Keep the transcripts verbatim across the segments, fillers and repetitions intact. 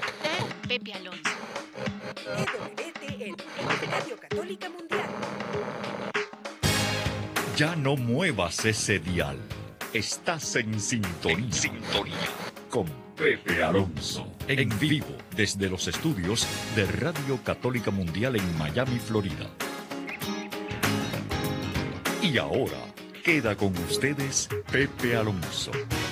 Pepe Alonso. E W T N, Radio Católica Mundial. Ya no muevas ese dial. Estás en sintonía. En sintonía. Con Pepe Alonso. En vivo desde los estudios de Radio Católica Mundial en Miami, Florida. Y ahora queda con ustedes Pepe Alonso.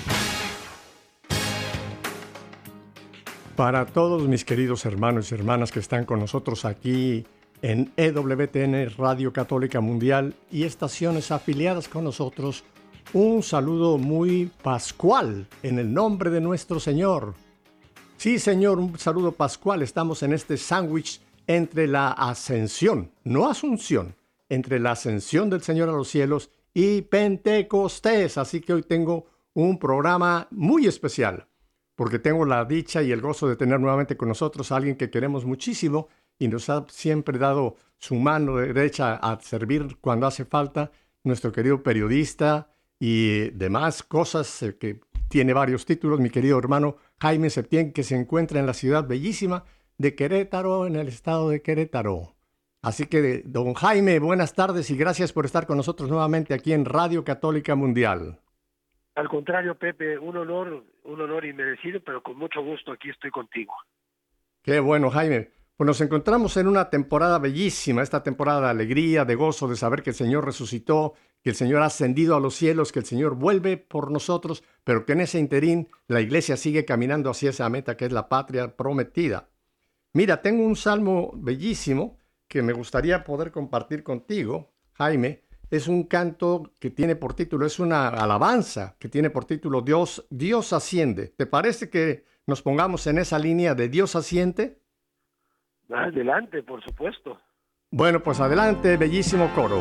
Para todos mis queridos hermanos y hermanas que están con nosotros aquí en E W T N Radio Católica Mundial y estaciones afiliadas con nosotros, un saludo muy pascual en el nombre de nuestro Señor. Sí, Señor, un saludo pascual. Estamos en este sándwich entre la ascensión, no asunción, entre la ascensión del Señor a los cielos y Pentecostés. Así que hoy tengo un programa muy especial, porque tengo la dicha y el gozo de tener nuevamente con nosotros a alguien que queremos muchísimo y nos ha siempre dado su mano derecha a servir cuando hace falta, nuestro querido periodista y demás cosas, eh, que tiene varios títulos, mi querido hermano Jaime Septién, que se encuentra en la ciudad bellísima de Querétaro, en el estado de Querétaro. Así que, don Jaime, buenas tardes y gracias por estar con nosotros nuevamente aquí en Radio Católica Mundial. Al contrario, Pepe, un honor, un honor inmerecido, pero con mucho gusto aquí estoy contigo. Qué bueno, Jaime. Pues nos encontramos en una temporada bellísima, esta temporada de alegría, de gozo, de saber que el Señor resucitó, que el Señor ha ascendido a los cielos, que el Señor vuelve por nosotros, pero que en ese interín la iglesia sigue caminando hacia esa meta que es la patria prometida. Mira, tengo un salmo bellísimo que me gustaría poder compartir contigo, Jaime. Es un canto que tiene por título, es una alabanza que tiene por título Dios, Dios asciende. ¿Te parece que nos pongamos en esa línea de Dios asciende? Adelante, por supuesto. Bueno, pues adelante, bellísimo coro.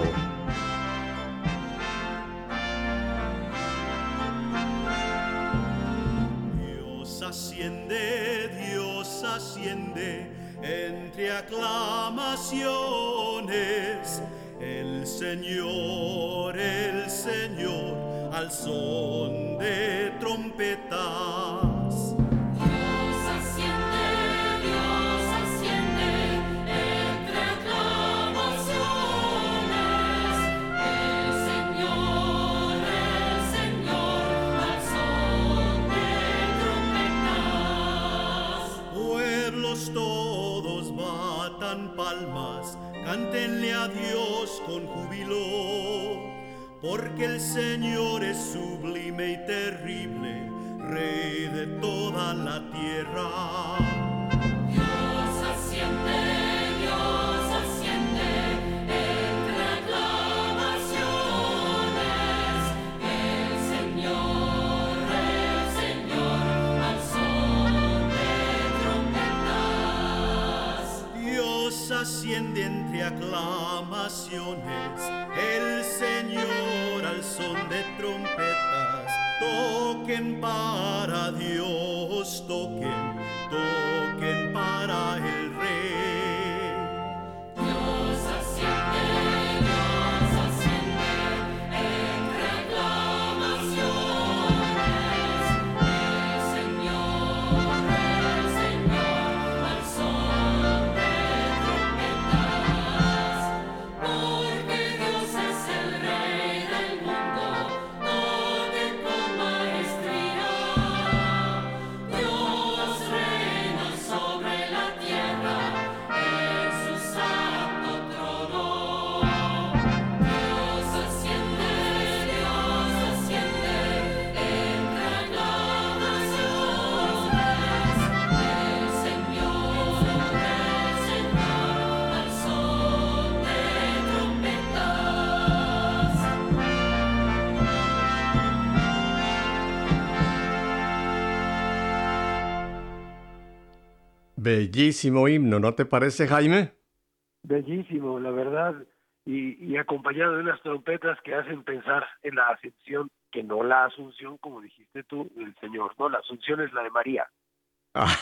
Dios asciende, Dios asciende, entre aclamaciones. El Señor, el Señor, al son de trompetas. Dios asciende, Dios asciende, entre aclamaciones. El Señor, el Señor, al son de trompetas. Pueblos todos batan palmas, cántenle a Dios con júbilo, porque el Señor es sublime y terrible, Rey de toda la tierra. Dios asciende, Dios asciende, entre aclamaciones. El Señor, el Señor, al son de trompetas. Dios asciende entre aclamaciones, el Señor al son de trompetas. Toquen para Dios, toquen, toquen para el Rey. Dios asciende, Dios asciende, entre aclamaciones. El Señor, el Señor, al son de trompetas. Porque Dios es el Rey del mundo, toque con maestría. Dios reina sobre la tierra, en su santo trono. Dios asciende, Dios asciende, entre aclamaciones. El Señor, el Señor, al son de trompetas. Bellísimo himno, ¿no te parece, Jaime? Bellísimo, la verdad, y, y acompañado de unas trompetas que hacen pensar en la ascensión, que no la asunción, como dijiste tú, del Señor, no, la asunción es la de María.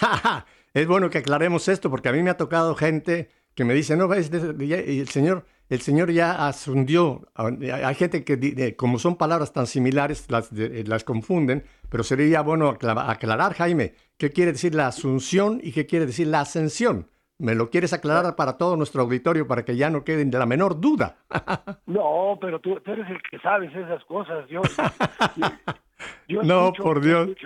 Es bueno que aclaremos esto, porque a mí me ha tocado gente que me dice, no, ves, y el Señor el Señor ya ascendió. Hay gente que, como son palabras tan similares, las, las confunden, pero sería bueno aclarar, Jaime, qué quiere decir la asunción y qué quiere decir la ascensión. ¿Me lo quieres aclarar para todo nuestro auditorio para que ya no queden de la menor duda? No, pero tú, tú eres el que sabes esas cosas. Yo, yo, yo no, escucho, por yo Dios. escucho.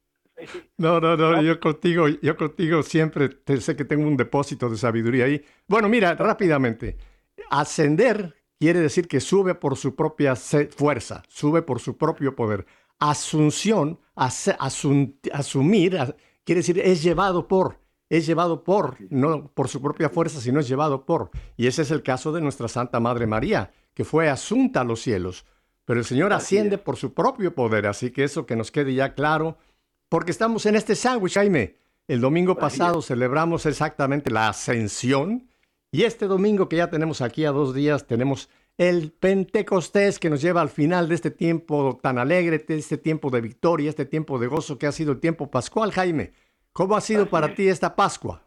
No, no, no, yo contigo, yo contigo siempre te, sé que tengo un depósito de sabiduría ahí. Bueno, mira, rápidamente. Ascender quiere decir que sube por su propia fuerza, sube por su propio poder. Asunción, as, asun, asumir, as, quiere decir es llevado por, es llevado por, no por su propia fuerza, sino es llevado por. Y ese es el caso de nuestra Santa Madre María, que fue asunta a los cielos. Pero el Señor asciende por su propio poder, así que eso que nos quede ya claro. Porque estamos en este sándwich, Jaime. El domingo pasado celebramos exactamente la ascensión y este domingo que ya tenemos aquí a dos días tenemos el Pentecostés que nos lleva al final de este tiempo tan alegre, de este tiempo de victoria, este tiempo de gozo que ha sido el tiempo pascual, Jaime. ¿Cómo ha sido Así para es. ti esta Pascua?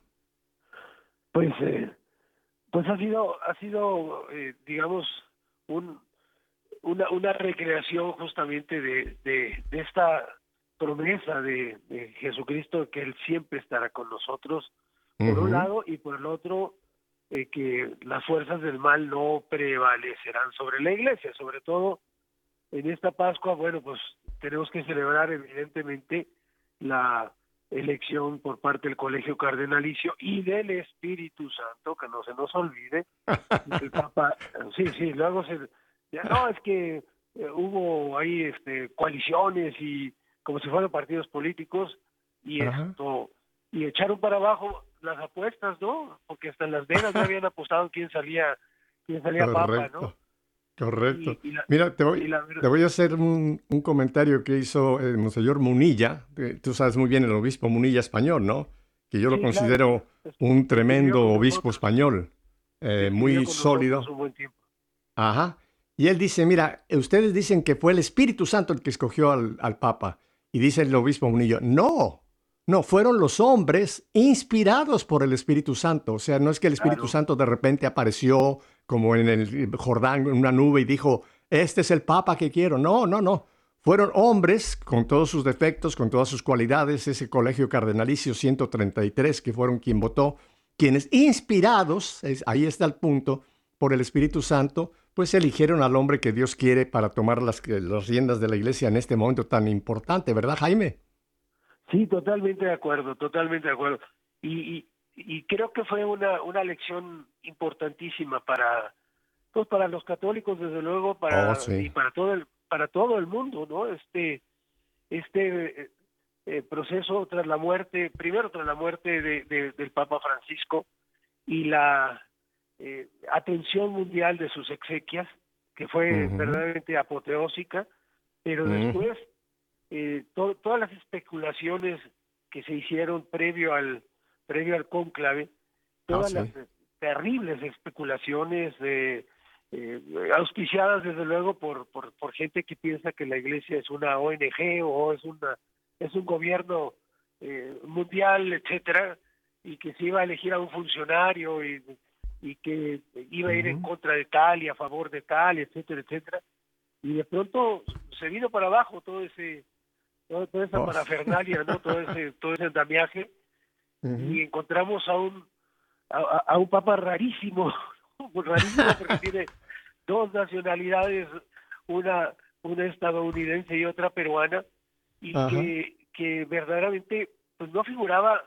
Pues, eh, pues ha sido, ha sido, eh, digamos, un, una, una recreación justamente de, de, de esta promesa de, de Jesucristo, que Él siempre estará con nosotros, por Uh-huh. un lado, y por el otro, eh, que las fuerzas del mal no prevalecerán sobre la iglesia. Sobre todo en esta Pascua, bueno, pues tenemos que celebrar evidentemente la elección por parte del Colegio Cardenalicio y del Espíritu Santo, que no se nos olvide. El Papa, sí, sí, luego se, ya, no, es que eh, hubo ahí este, coaliciones y como si fueran partidos políticos y Ajá. esto y echaron para abajo las apuestas, ¿no? Porque hasta en Las Vegas ya habían apostado quién salía quién salía papa, ¿no? Correcto. Y, y la, Mira, te voy, y la, te voy a hacer un, un comentario que hizo el Monseñor Munilla. Tú sabes muy bien el obispo Munilla español, ¿no? Que yo lo sí, considero claro, un tremendo con obispo nosotros, español, eh, muy con sólido. nosotros un buen tiempo. Ajá. Y él dice, mira, ustedes dicen que fue el Espíritu Santo el que escogió al, al Papa. Y dice el obispo Munillo, no, no, fueron los hombres inspirados por el Espíritu Santo. O sea, no es que el Espíritu Claro. Santo de repente apareció como en el Jordán, en una nube y dijo, este es el Papa que quiero. No, no, no. Fueron hombres con todos sus defectos, con todas sus cualidades, ese colegio cardenalicio ciento treinta y tres, que fueron quien votó, quienes inspirados, es, ahí está el punto, por el Espíritu Santo, pues eligieron al hombre que Dios quiere para tomar las, las riendas de la iglesia en este momento tan importante, ¿verdad, Jaime? Sí, totalmente de acuerdo, totalmente de acuerdo. Y, y, y creo que fue una, una lección importantísima para, pues para los católicos, desde luego, para Oh, sí. y para todo el para todo el mundo, ¿no? Este este eh, eh, proceso tras la muerte, primero tras la muerte de, de, del Papa Francisco y la eh, atención mundial de sus exequias, que fue Uh-huh. verdaderamente apoteósica, pero Uh-huh. después eh, to, todas las especulaciones que se hicieron previo al previo al cónclave, todas Ah, sí. las terribles especulaciones eh, eh, auspiciadas desde luego por, por por gente que piensa que la Iglesia es una O N G o es una es un gobierno eh, mundial, etcétera, y que se iba a elegir a un funcionario y, y que iba a ir Uh-huh. en contra de tal y a favor de tal, etcétera, etcétera, y de pronto se vino para abajo todo ese toda, toda esa Oh. parafernalia, ¿no? Todo ese todo ese andamiaje. Uh-huh. Y encontramos a un a, a un papa rarísimo, rarísimo porque tiene dos nacionalidades, una una estadounidense y otra peruana, y Ajá. que que verdaderamente pues no figuraba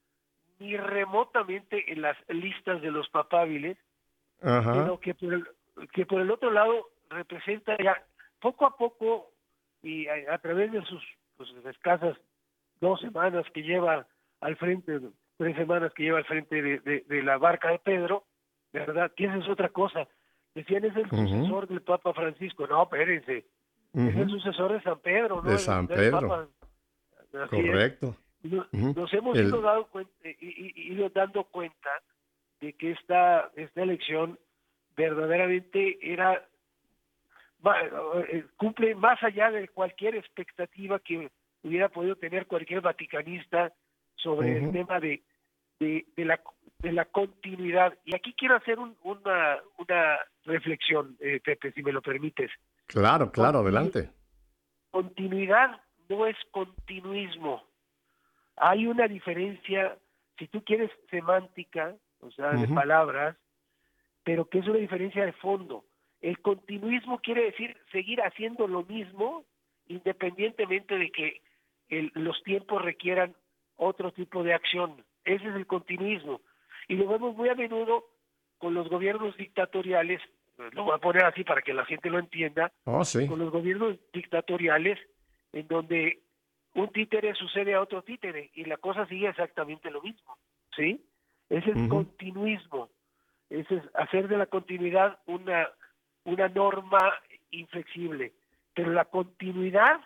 ni remotamente en las listas de los papables, Ajá. pero que por el que por el otro lado representa ya poco a poco y a, a través de sus pues, escasas dos semanas que lleva al frente, tres semanas que lleva al frente de, de, de la barca de Pedro, ¿verdad? Que esa es otra cosa. Decían, es el Uh-huh. sucesor del Papa Francisco. No, espérense, Uh-huh. es el sucesor de San Pedro, ¿no? De El- San el Pedro. Papa. Así es. Correcto. Nos, Uh-huh. nos hemos El- ido, dado cuenta, i- i- ido dando cuenta de que esta, esta elección verdaderamente era va- eh, cumple más allá de cualquier expectativa que hubiera podido tener cualquier vaticanista sobre Ujú. el tema de, de, de la de la continuidad. Y aquí quiero hacer un, una, una reflexión, eh, Pepe, si me lo permites. Claro, claro, Continu- adelante. Continuidad no es continuismo. Hay una diferencia, si tú quieres, semántica, o sea, de Ujú. palabras, pero que es una diferencia de fondo. El continuismo quiere decir seguir haciendo lo mismo independientemente de que el- los tiempos requieran otro tipo de acción. Ese es el continuismo. Y lo vemos muy a menudo con los gobiernos dictatoriales, lo voy a poner así para que la gente lo entienda, Oh, sí. con los gobiernos dictatoriales en donde un títere sucede a otro títere y la cosa sigue exactamente lo mismo, ¿sí? Ese es Ujú. continuismo. Ese es hacer de la continuidad una, una norma inflexible. Pero la continuidad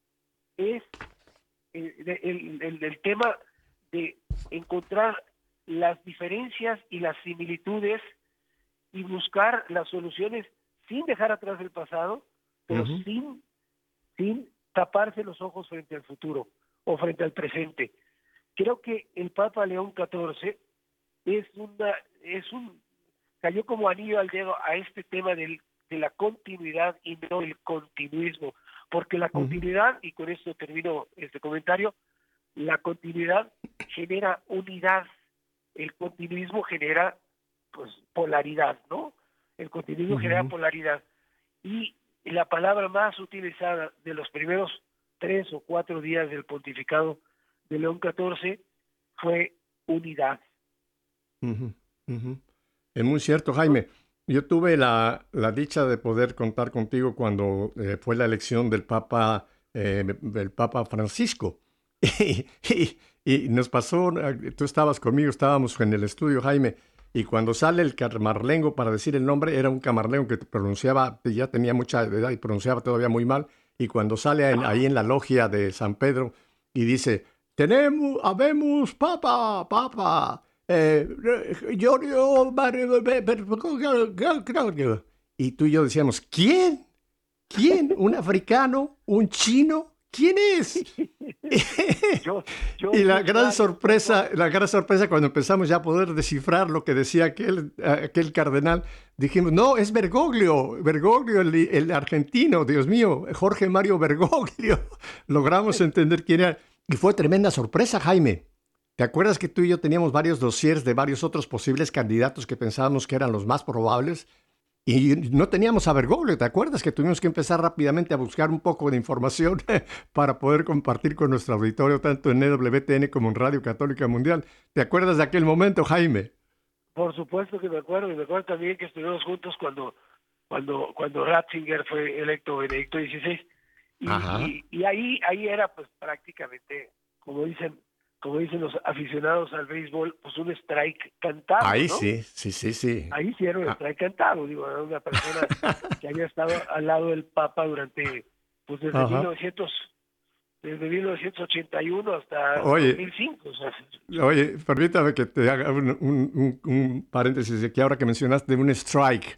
es eh, de- el, el, el tema de encontrar las diferencias y las similitudes y buscar las soluciones sin dejar atrás el pasado, pero Ujú. sin, sin taparse los ojos frente al futuro o frente al presente. Creo que el Papa León catorce es una, es un, cayó como anillo al dedo a este tema del, de la continuidad y no el continuismo, porque la Ujú. continuidad, y con esto termino este comentario, la continuidad genera unidad, el continuismo genera pues polaridad, ¿no? El continuismo Ujú. genera polaridad. Y la palabra más utilizada de los primeros tres o cuatro días del pontificado de León catorce fue unidad. Ujú, ujú. Es muy cierto, Jaime. Yo tuve la, la dicha de poder contar contigo cuando eh, fue la elección del Papa, eh, del Papa Francisco. Y, y- y nos pasó, eh, tú estabas conmigo, estábamos en el estudio, Jaime, y cuando sale el camarlengo para decir el nombre, era un camarlengo que pronunciaba, ya tenía mucha edad y pronunciaba todavía muy mal, y cuando sale en- ahí en la logia de San Pedro y dice, tenemos, habemos Papa, Papa. Eh, Giorgio Mario Bergoglio. Y tú y yo decíamos, ¿quién? ¿Quién? ¿Un africano? ¿Un chino? ¿Quién es? Yo, yo Y la fui gran usuario, sorpresa, la gran sorpresa cuando empezamos ya a poder descifrar lo que decía aquel, aquel cardenal, dijimos, no, es Bergoglio, Bergoglio, el, el argentino, Dios mío, Jorge Mario Bergoglio. Logramos entender quién era. Y fue tremenda sorpresa, Jaime. ¿Te acuerdas que tú y yo teníamos varios dossiers de varios otros posibles candidatos que pensábamos que eran los más probables? Y no teníamos a Bergoglio, ¿te acuerdas que tuvimos que empezar rápidamente a buscar un poco de información para poder compartir con nuestro auditorio tanto en E W T N como en Radio Católica Mundial? ¿Te acuerdas de aquel momento, Jaime? Por supuesto que me acuerdo, y me acuerdo también que estuvimos juntos cuando cuando cuando Ratzinger fue electo Benedicto dieciséis. Y, Ajá. y, y ahí ahí era pues prácticamente, como dicen como dicen los aficionados al béisbol, pues un strike cantado, Ahí ¿no? sí, sí, sí, sí. Ahí sí era un Ah. strike cantado, digo, era una persona que había estado al lado del Papa durante, pues desde Ajá. mil novecientos, desde mil novecientos ochenta y uno hasta Oye. dos mil cinco, o sea, Oye, permítame que te haga un, un- un- un paréntesis aquí ahora que mencionaste un strike.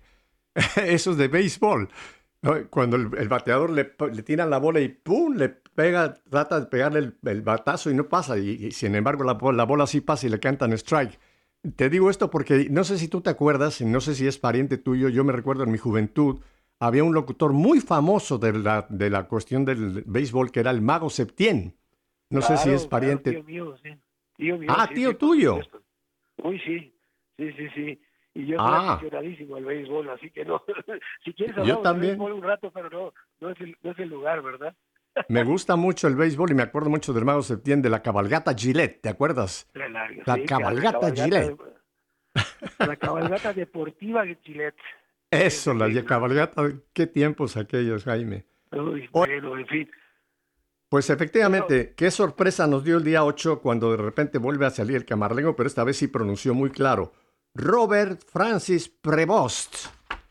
Eso es de béisbol. ¿No? Cuando el, el bateador le, le tira la bola y ¡pum! Le pega, trata de pegarle el, el batazo y no pasa. Y, y sin embargo la, bo- la bola sí pasa y le cantan strike. Te digo esto porque no sé si tú te acuerdas, y no sé si es pariente tuyo, yo me recuerdo en mi juventud, había un locutor muy famoso de la, de la cuestión del béisbol que era el Mago Septién. No sé si es claro, claro, pariente. tío mío, sí. Tío mío, Ah, sí, tío sí, por tuyo. supuesto. Uy, sí, sí, sí, sí. Y yo soy Ah. aficionadísimo al béisbol, así que no. Si quieres Yo hablamos de también. béisbol un rato, pero no, no es el, no es el lugar, ¿verdad? Me gusta mucho el béisbol y me acuerdo mucho del Mago Septién de la cabalgata Gillette, ¿te acuerdas? La, la- La sí, cabalgata claro, la Gillette. cabalgata, la cabalgata deportiva de Gillette. Eso, la Sí, claro. cabalgata, qué tiempos aquellos, Jaime. Uy, Oye. bueno, en fin. Pues efectivamente, qué sorpresa nos dio el día ocho cuando de repente vuelve a salir el camarlengo, pero esta vez sí pronunció muy claro. Robert Francis Prevost.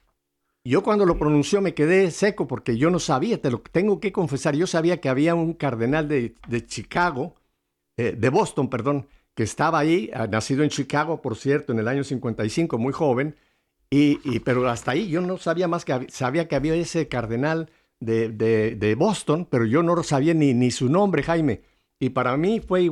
Yo cuando lo pronunció me quedé seco porque yo no sabía, te lo tengo que confesar, yo sabía que había un cardenal de, de Chicago, eh, de Boston, perdón, que estaba ahí, ah, nacido en Chicago, por cierto, en el año cincuenta y cinco, muy joven, y, y, pero hasta ahí yo no sabía más que hab- sabía que había ese cardenal de, de, de Boston, pero yo no sabía ni, ni su nombre, Jaime. Y para mí fue igual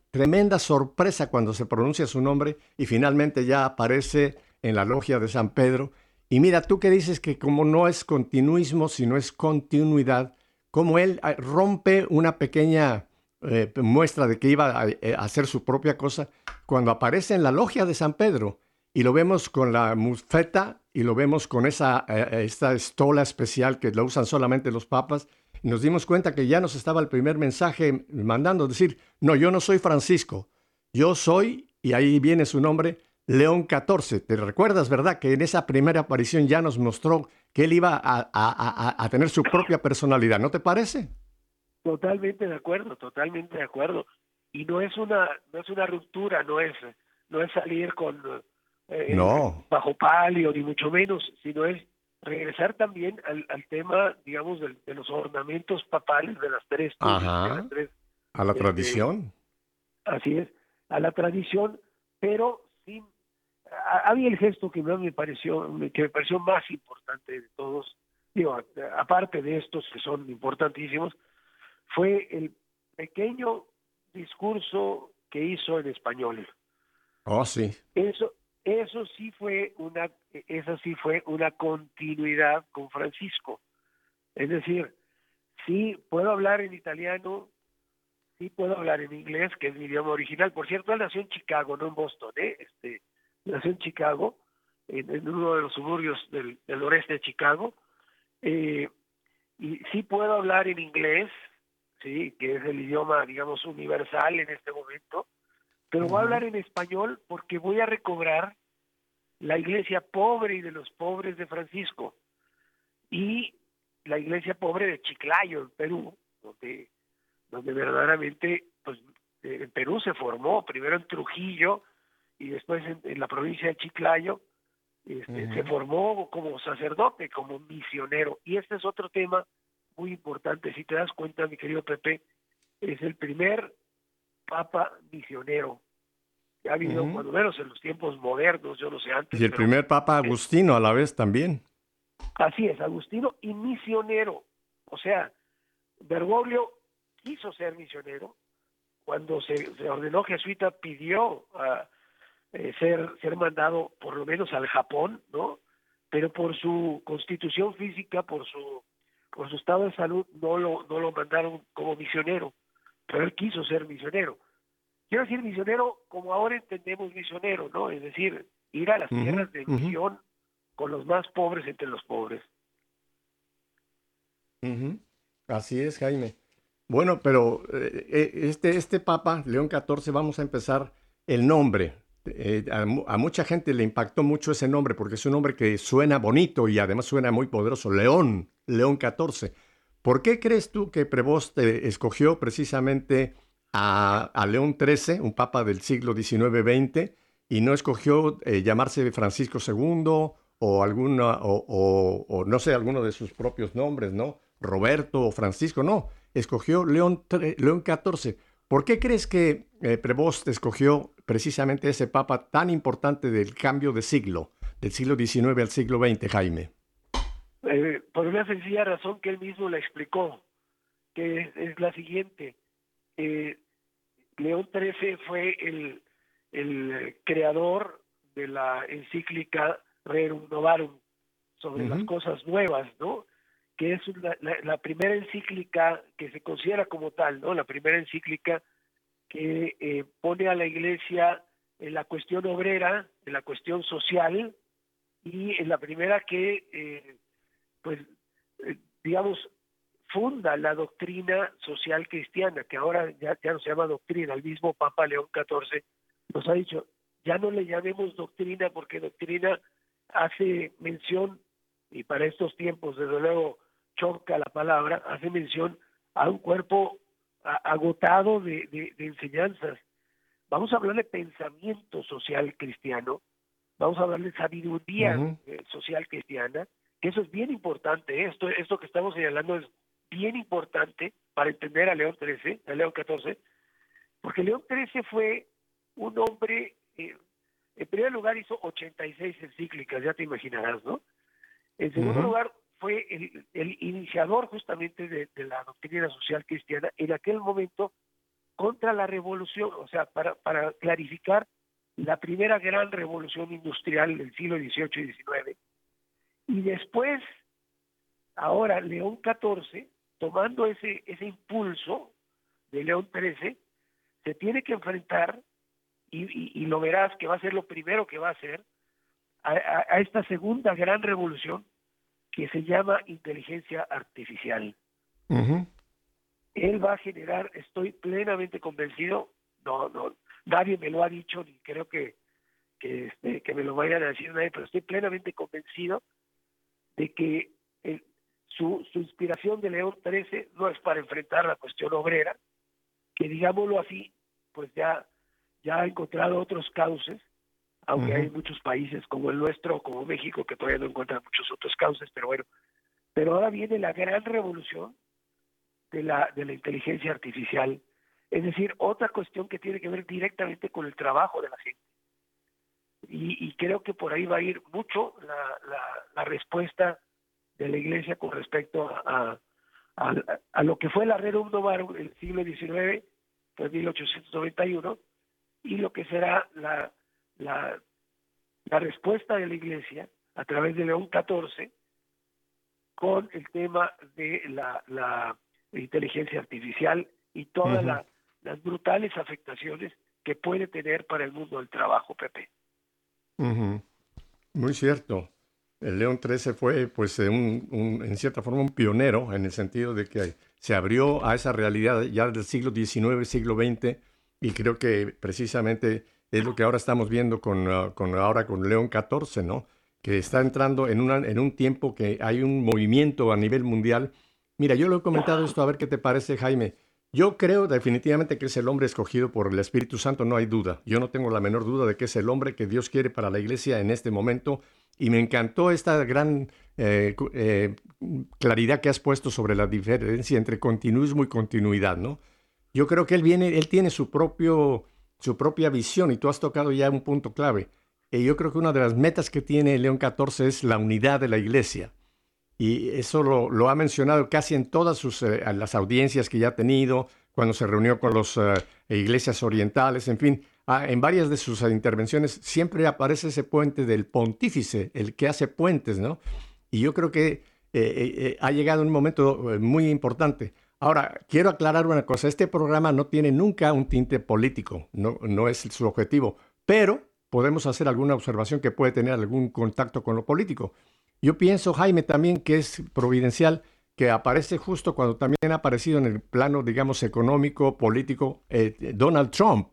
tremenda sorpresa cuando se pronuncia su nombre y finalmente ya aparece en la logia de San Pedro. Y mira, tú que dices que como no es continuismo, sino es continuidad, como él eh, rompe una pequeña eh, muestra de que iba a, eh, a hacer su propia cosa, cuando aparece en la logia de San Pedro y lo vemos con la mufeta y lo vemos con esa eh, esta estola especial que la usan solamente los papas, y nos dimos cuenta que ya nos estaba el primer mensaje mandando decir, no, yo no soy Francisco, yo soy, y ahí viene su nombre, León catorce. ¿Te recuerdas, verdad? Que en esa primera aparición ya nos mostró que él iba a, a, a, a tener su propia personalidad, ¿no te parece? Totalmente de acuerdo, totalmente de acuerdo. Y no es una, no es una ruptura, no es, no es salir con eh, No. bajo palio, ni mucho menos, sino es regresar también al, al tema, digamos, de, de los ornamentos papales de las tres túnicas, de Ajá. las tres, A la este, tradición. así es, a la tradición, pero sin a- había el gesto que más me pareció, que me pareció más importante de todos, digo, a- aparte de estos que son importantísimos, fue el pequeño discurso que hizo en español. Oh, sí. Eso, eso sí fue una, esa sí fue una continuidad con Francisco. Es decir, sí puedo hablar en italiano, sí puedo hablar en inglés, que es mi idioma original. Por cierto, él nació en Chicago, no en Boston, ¿eh? Este, nació en Chicago, en, en uno de los suburbios del, del noreste de Chicago. Eh, y sí puedo hablar en inglés, sí, que es el idioma, digamos, universal en este momento, pero voy a hablar en español porque voy a recobrar la iglesia pobre y de los pobres de Francisco y la iglesia pobre de Chiclayo, en Perú, donde, donde verdaderamente, pues, en Perú se formó, primero en Trujillo y después en, en la provincia de Chiclayo, este, Ujú. se formó como sacerdote, como misionero. Y este es otro tema muy importante. Si te das cuenta, mi querido Pepe, es el primer papa misionero que ha habido, Ujú. cuando menos en los tiempos modernos, yo no sé antes, Y el pero primer papa eh, Agustino a la vez también. así es, Agustino y misionero. O sea, Bergoglio quiso ser misionero. Cuando se, se ordenó jesuita, pidió a eh, ser, ser mandado por lo menos al Japón, ¿no? Pero por su constitución física, por su por su estado de salud, no lo, no lo mandaron como misionero, pero él quiso ser misionero. Quiero decir misionero como ahora entendemos misionero, ¿no? Es decir, ir a las Ujú, tierras de ujú, misión con los más pobres entre los pobres. ujú. Así es, Jaime. Bueno, pero eh, eh, este, este Papa, León catorce, vamos a empezar el nombre. Eh, a, mu- a mucha gente le impactó mucho ese nombre porque es un nombre que suena bonito y además suena muy poderoso. León, León catorce. ¿Por qué crees tú que Prevost eh, escogió precisamente a, a León trece, un papa del siglo diecinueve veinte, y no escogió eh, llamarse Francisco segundo o alguna, o, o- o no sé, alguno de sus propios nombres, ¿no? Roberto o Francisco, no. Escogió León, tre- León catorce. ¿Por qué crees que eh, Prevost escogió precisamente ese papa tan importante del cambio de siglo, del siglo diecinueve al siglo veinte, Jaime? Eh, por una sencilla razón que él mismo la explicó, que es, es la siguiente. Eh, León trece fue el, el creador de la encíclica Rerum Novarum sobre las Ujú, cosas nuevas, ¿no? Que es una- la, la primera encíclica que se considera como tal, ¿no? La primera encíclica que eh, pone a la Iglesia en la cuestión obrera, en la cuestión social, y en la primera que, eh, pues, eh, digamos, funda la doctrina social cristiana, que ahora ya, ya no se llama doctrina. El mismo Papa León catorce nos ha dicho, ya no le llamemos doctrina, porque doctrina hace mención, y para estos tiempos, desde luego, choca la palabra, hace mención a un cuerpo a- agotado de, de, de enseñanzas. Vamos a hablar de pensamiento social cristiano, vamos a hablar de sabiduría ujú, eh, social cristiana, que eso es bien importante, ¿eh? esto, esto que estamos señalando es bien importante para entender a León trece, a León catorce, porque León trece fue un hombre, eh, en primer lugar hizo ochenta y seis encíclicas, ya te imaginarás, ¿no? En segundo ujú, lugar, fue el, el iniciador justamente de, de la doctrina social cristiana, en aquel momento contra la revolución, o sea, para, para clarificar, la primera gran revolución industrial del siglo dieciocho y diecinueve, y después, ahora León catorce, tomando ese, ese impulso de León trece, se tiene que enfrentar, y, y, y lo verás que va a ser lo primero que va a hacer, a, a, a esta segunda gran revolución que se llama inteligencia artificial. Uh-huh. Él va a generar, estoy plenamente convencido, no, no, nadie me lo ha dicho, ni creo que, que, este, que me lo vayan a decir nadie, pero estoy plenamente convencido de que el, su, su inspiración de León trece no es para enfrentar la cuestión obrera, que digámoslo así, pues ya, ya ha encontrado otros cauces, aunque uh-huh. hay muchos países como el nuestro, como México, que todavía no encuentran muchos otros cauces, pero bueno, pero ahora viene la gran revolución de la, de la inteligencia artificial, es decir, otra cuestión que tiene que ver directamente con el trabajo de la gente. Y, y creo que por ahí va a ir mucho la, la, la respuesta de la Iglesia con respecto a, a, a, a lo que fue la Rerum Novarum del siglo diecinueve, pues mil ochocientos noventa y uno, y lo que será la, la, la respuesta de la Iglesia a través de León catorce con el tema de la, la inteligencia artificial y todas uh-huh. la, las brutales afectaciones que puede tener para el mundo del trabajo, Pepe. Uh-huh. Muy cierto. El León trece fue, pues, un, un, en cierta forma, un pionero en el sentido de que se abrió a esa realidad ya del siglo diecinueve, siglo veinte, y creo que precisamente es lo que ahora estamos viendo con, uh, con ahora con León catorce, ¿no? Que está entrando en, una, en un tiempo que hay un movimiento a nivel mundial. Mira, yo lo he comentado esto, a ver qué te parece, Jaime. Yo creo definitivamente que es el hombre escogido por el Espíritu Santo, no hay duda. Yo no tengo la menor duda de que es el hombre que Dios quiere para la iglesia en este momento. Y me encantó esta gran eh, eh, claridad que has puesto sobre la diferencia entre continuismo y continuidad, ¿no? Yo creo que él viene, él tiene su propio, su propia visión, y tú has tocado ya un punto clave. Y yo creo que una de las metas que tiene León catorce es la unidad de la iglesia. Y eso lo, lo ha mencionado casi en todas sus, eh, las audiencias que ya ha tenido, cuando se reunió con las uh, iglesias orientales, en fin, ah, en varias de sus uh, intervenciones siempre aparece ese puente del pontífice, el que hace puentes, ¿no? Y yo creo que eh, eh, ha llegado un momento eh, muy importante. Ahora, quiero aclarar una cosa, este programa no tiene nunca un tinte político, no, no es su objetivo, pero podemos hacer alguna observación que puede tener algún contacto con lo político. Yo pienso, Jaime, también que es providencial que aparece justo cuando también ha aparecido en el plano, digamos, económico, político, eh, Donald Trump.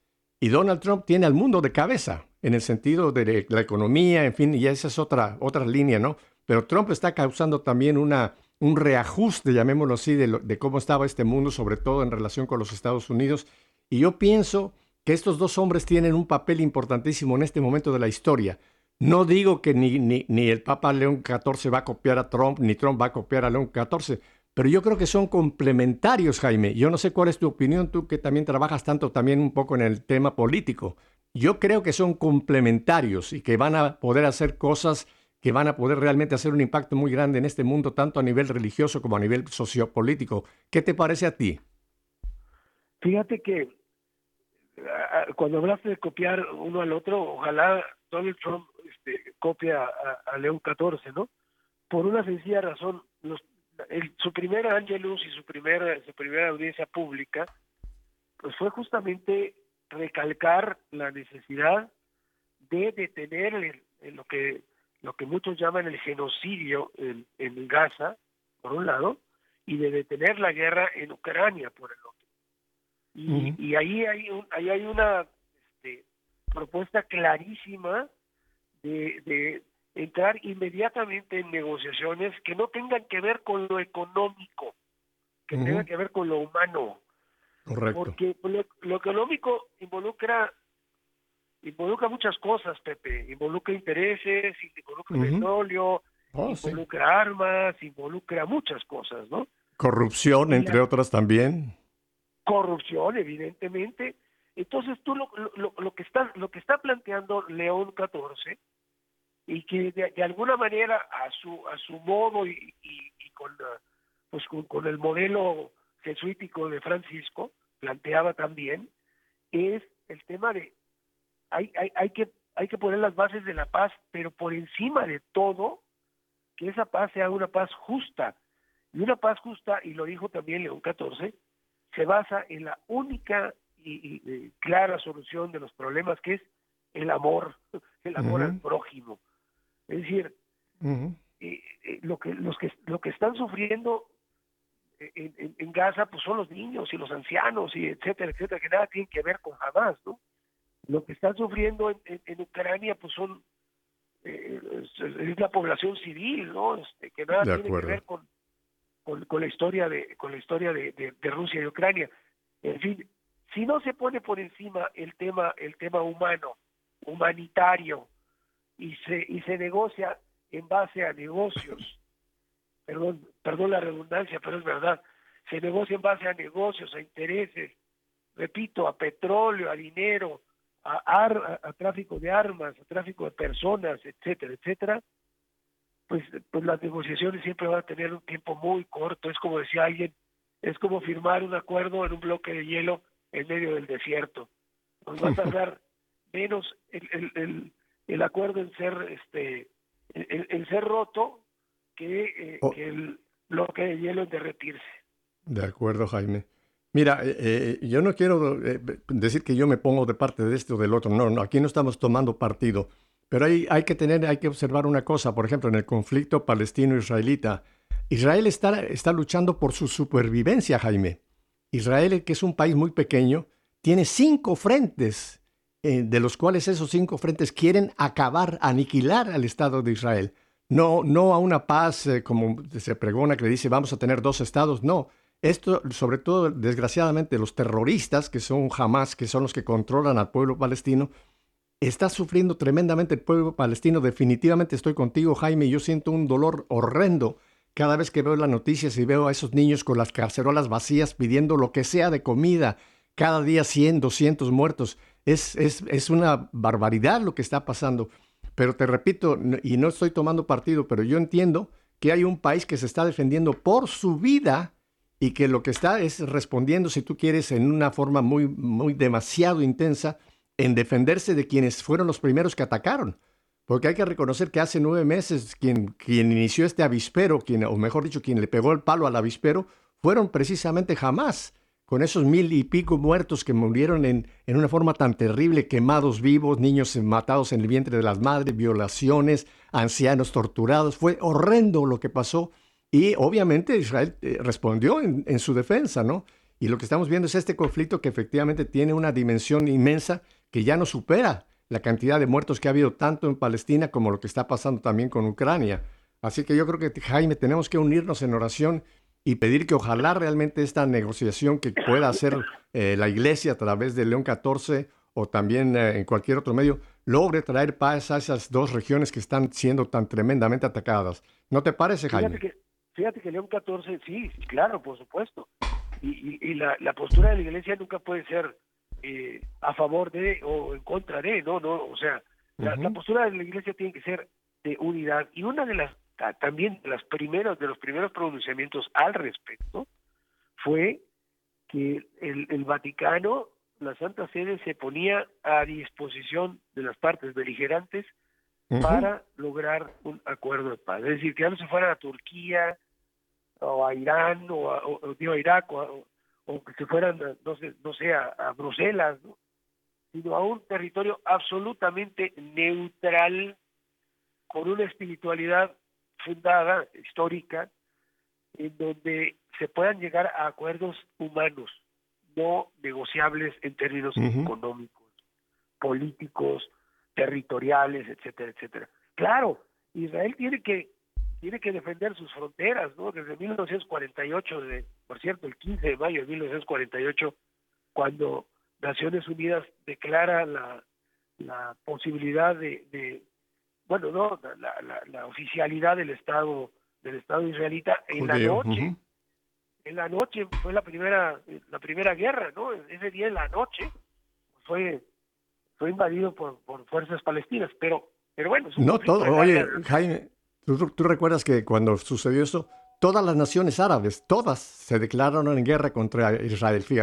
Y Donald Trump tiene al mundo de cabeza, en el sentido de la economía, en fin, y esa es otra, otra línea, ¿no? Pero Trump está causando también una, un reajuste, llamémoslo así, de, lo, de cómo estaba este mundo, sobre todo en relación con los Estados Unidos. Y yo pienso que estos dos hombres tienen un papel importantísimo en este momento de la historia. No digo que ni, ni, ni el Papa León catorce va a copiar a Trump, ni Trump va a copiar a León catorce, pero yo creo que son complementarios, Jaime. Yo no sé cuál es tu opinión, tú que también trabajas tanto también un poco en el tema político. Yo creo que son complementarios y que van a poder hacer cosas que van a poder realmente hacer un impacto muy grande en este mundo, tanto a nivel religioso como a nivel sociopolítico. ¿Qué te parece a ti? Fíjate que cuando hablaste de copiar uno al otro, ojalá Donald Trump este, copia a, a León catorce, ¿no? Por una sencilla razón, los, el, su primera Angelus y su primera, su primera audiencia pública, pues fue justamente recalcar la necesidad de detener el, el, lo que lo que muchos llaman el genocidio en, en Gaza, por un lado, y de detener la guerra en Ucrania, por el otro. Y, uh-huh. y ahí hay un, ahí hay una este, propuesta clarísima de, de entrar inmediatamente en negociaciones que no tengan que ver con lo económico, que uh-huh. tengan que ver con lo humano. Correcto. Porque lo, lo económico involucra involucra muchas cosas, Pepe. Involucra intereses, involucra uh-huh. petróleo, oh, involucra sí. armas, involucra muchas cosas, ¿no? Corrupción, y entre la, otras también. Corrupción, evidentemente. Entonces tú lo, lo, lo que está lo que está planteando León catorce, y que de, de alguna manera a su a su modo y, y, y con pues con, con el modelo jesuítico de Francisco, planteaba también, es el tema de hay, hay, hay que hay que poner las bases de la paz, pero por encima de todo, que esa paz sea una paz justa. Y una paz justa, y lo dijo también León catorce, se basa en la única y, y, y clara solución de los problemas, que es el amor, el amor uh-huh. al prójimo. Es decir, uh-huh. eh, eh, lo que los que lo que están sufriendo en, en, en Gaza, pues son los niños y los ancianos y etcétera, etcétera, que nada tienen que ver con Hamás, ¿no? Lo que están sufriendo en, en, en Ucrania, pues son eh, es, es la población civil, ¿no? Este, que nada tiene que ver con, con con la historia de con la historia de, de, de Rusia y Ucrania. En fin, si no se pone por encima el tema el tema humano, humanitario, y se y se negocia en base a negocios, perdón, perdón la redundancia, pero es verdad, se negocia en base a negocios, a intereses, repito, a petróleo, a dinero, a, ar, a, a tráfico de armas, a tráfico de personas, etcétera, etcétera, pues, pues las negociaciones siempre van a tener un tiempo muy corto. Es como decía alguien, es como firmar un acuerdo en un bloque de hielo en medio del desierto. Nos va a tardar menos el, el, el, el acuerdo en ser este en, en ser roto que, eh, oh. que el bloque de hielo en derretirse. De acuerdo, Jaime. Mira, eh, yo no quiero eh, decir que yo me pongo de parte de este o del otro. No, no, aquí no estamos tomando partido. Pero hay, hay que tener, hay que observar una cosa. Por ejemplo, en el conflicto palestino-israelita, Israel está, está luchando por su supervivencia, Jaime. Israel, que es un país muy pequeño, tiene cinco frentes, eh, de los cuales esos cinco frentes quieren acabar, aniquilar al Estado de Israel. No, no a una paz eh, como se pregona, que le dice vamos a tener dos estados, no. Esto, sobre todo, desgraciadamente, los terroristas, que son Hamás, que son los que controlan al pueblo palestino, está sufriendo tremendamente el pueblo palestino. Definitivamente estoy contigo, Jaime, y yo siento un dolor horrendo cada vez que veo las noticias y veo a esos niños con las cacerolas vacías pidiendo lo que sea de comida. Cada día cien, doscientos muertos. Es, es, es una barbaridad lo que está pasando. Pero te repito, y no estoy tomando partido, pero yo entiendo que hay un país que se está defendiendo por su vida y que lo que está es respondiendo, si tú quieres, en una forma muy, muy demasiado intensa, en defenderse de quienes fueron los primeros que atacaron. Porque hay que reconocer que hace nueve meses quien, quien inició este avispero, quien, o mejor dicho, quien le pegó el palo al avispero, fueron precisamente Hamás, con esos mil y pico muertos que murieron en, en una forma tan terrible, quemados vivos, niños matados en el vientre de las madres, violaciones, ancianos torturados. Fue horrendo lo que pasó. Y obviamente Israel eh, respondió en, en su defensa, ¿no? Y lo que estamos viendo es este conflicto que efectivamente tiene una dimensión inmensa que ya no supera la cantidad de muertos que ha habido tanto en Palestina como lo que está pasando también con Ucrania. Así que yo creo que, Jaime, tenemos que unirnos en oración y pedir que ojalá realmente esta negociación que pueda hacer eh, la Iglesia a través de León catorce o también eh, en cualquier otro medio, logre traer paz a esas dos regiones que están siendo tan tremendamente atacadas. ¿No te parece, Jaime? Fíjate que, fíjate que León catorce, sí, claro, por supuesto. Y, y, y la, la postura de la Iglesia nunca puede ser eh, a favor de o en contra de, no, no, o sea, la, uh-huh. la postura de la Iglesia tiene que ser de unidad. Y una de las, también de las primeras, de los primeros pronunciamientos al respecto fue que el, el Vaticano, la Santa Sede, se ponía a disposición de las partes beligerantes uh-huh. para lograr un acuerdo de paz. Es decir, que ya no se fueran a Turquía o a Irán o a, o, o, digo, a Irak o, a, o que se fueran, no sé, no sé a, a Bruselas, ¿no? Sino a un territorio absolutamente neutral, con una espiritualidad fundada, histórica, en donde se puedan llegar a acuerdos humanos, no negociables en términos uh-huh. económicos, políticos, territoriales, etcétera, etcétera. Claro, Israel tiene que tiene que defender sus fronteras, ¿no? Desde mil novecientos cuarenta y ocho, de, por cierto, el quince de mayo de mil novecientos cuarenta y ocho, cuando Naciones Unidas declara la, la posibilidad de, de bueno, no, la, la, la oficialidad del Estado del Estado israelita en la noche. Uh-huh. En la noche fue la primera la primera guerra, ¿no? Ese día en la noche fue fue invadido por, por fuerzas palestinas, pero pero bueno. No todo, oye, Jaime, ¿tú, tú recuerdas que cuando sucedió eso, todas las naciones árabes, todas se declararon en guerra contra Israel, fíjate.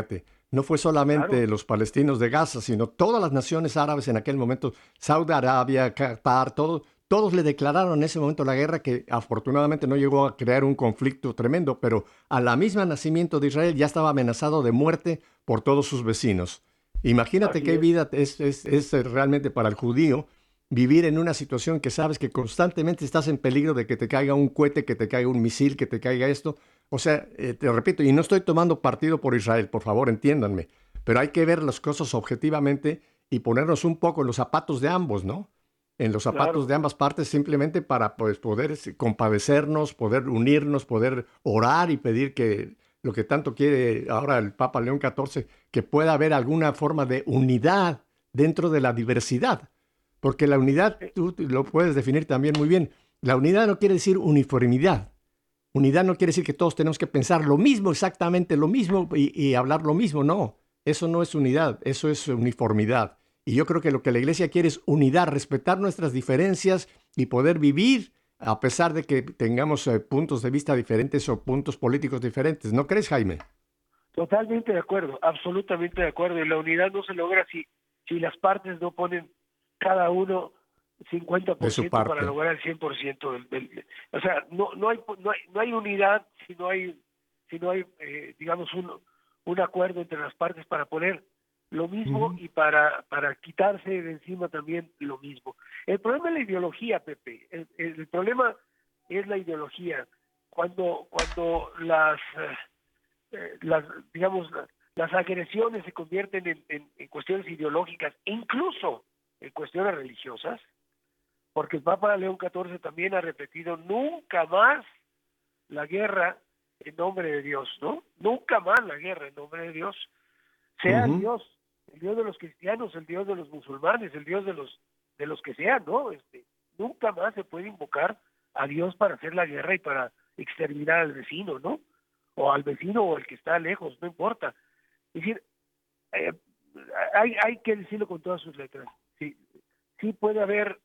No fue solamente Claro. los palestinos de Gaza, sino todas las naciones árabes en aquel momento, Saudi Arabia, Qatar, todo, todos le declararon en ese momento la guerra, que afortunadamente no llegó a crear un conflicto tremendo, pero a la misma nacimiento de Israel ya estaba amenazado de muerte por todos sus vecinos. Imagínate Así qué es. vida es, es, es realmente para el judío vivir en una situación que sabes que constantemente estás en peligro de que te caiga un cohete, que te caiga un misil, que te caiga esto. O sea, eh, te repito, y no estoy tomando partido por Israel, por favor, entiéndanme, pero hay que ver las cosas objetivamente y ponernos un poco en los zapatos de ambos, ¿no? En los zapatos Claro. de ambas partes, simplemente para pues, poder este, compadecernos, poder unirnos, poder orar y pedir que lo que tanto quiere ahora el Papa León catorce, que pueda haber alguna forma de unidad dentro de la diversidad. Porque la unidad, Eh, tú lo puedes definir también muy bien, la unidad no quiere decir uniformidad. Unidad no quiere decir que todos tenemos que pensar lo mismo, exactamente lo mismo y, y hablar lo mismo. No, eso no es unidad, eso es uniformidad. Y yo creo que lo que la iglesia quiere es unidad, respetar nuestras diferencias y poder vivir a pesar de que tengamos eh, puntos de vista diferentes o puntos políticos diferentes. ¿No crees, Jaime? Totalmente de acuerdo, absolutamente de acuerdo. Y la unidad no se logra si, si las partes no ponen cada uno cincuenta De por su ciento para parte. lograr el cien por ciento del, del- o sea, no no hay no hay no hay unidad si no hay si no hay eh, digamos un un acuerdo entre las partes para poner lo mismo Ujú. y para para quitarse de encima también lo mismo. El problema es la ideología, Pepe. El, el problema es la ideología. Cuando cuando las eh, eh, las digamos la- las agresiones se convierten en, en, en cuestiones ideológicas, incluso en cuestiones religiosas, porque el Papa León catorce también ha repetido nunca más la guerra en nombre de Dios, ¿no? Nunca más la guerra en nombre de Dios, sea el Ujú. Dios, el Dios de los cristianos, el Dios de los musulmanes, el Dios de los de los que sean, ¿no? Este, nunca más se puede invocar a Dios para hacer la guerra y para exterminar al vecino, ¿no? O al vecino o el que está lejos, no importa. Es decir, eh, hay, hay que decirlo con todas sus letras. Sí, sí puede haber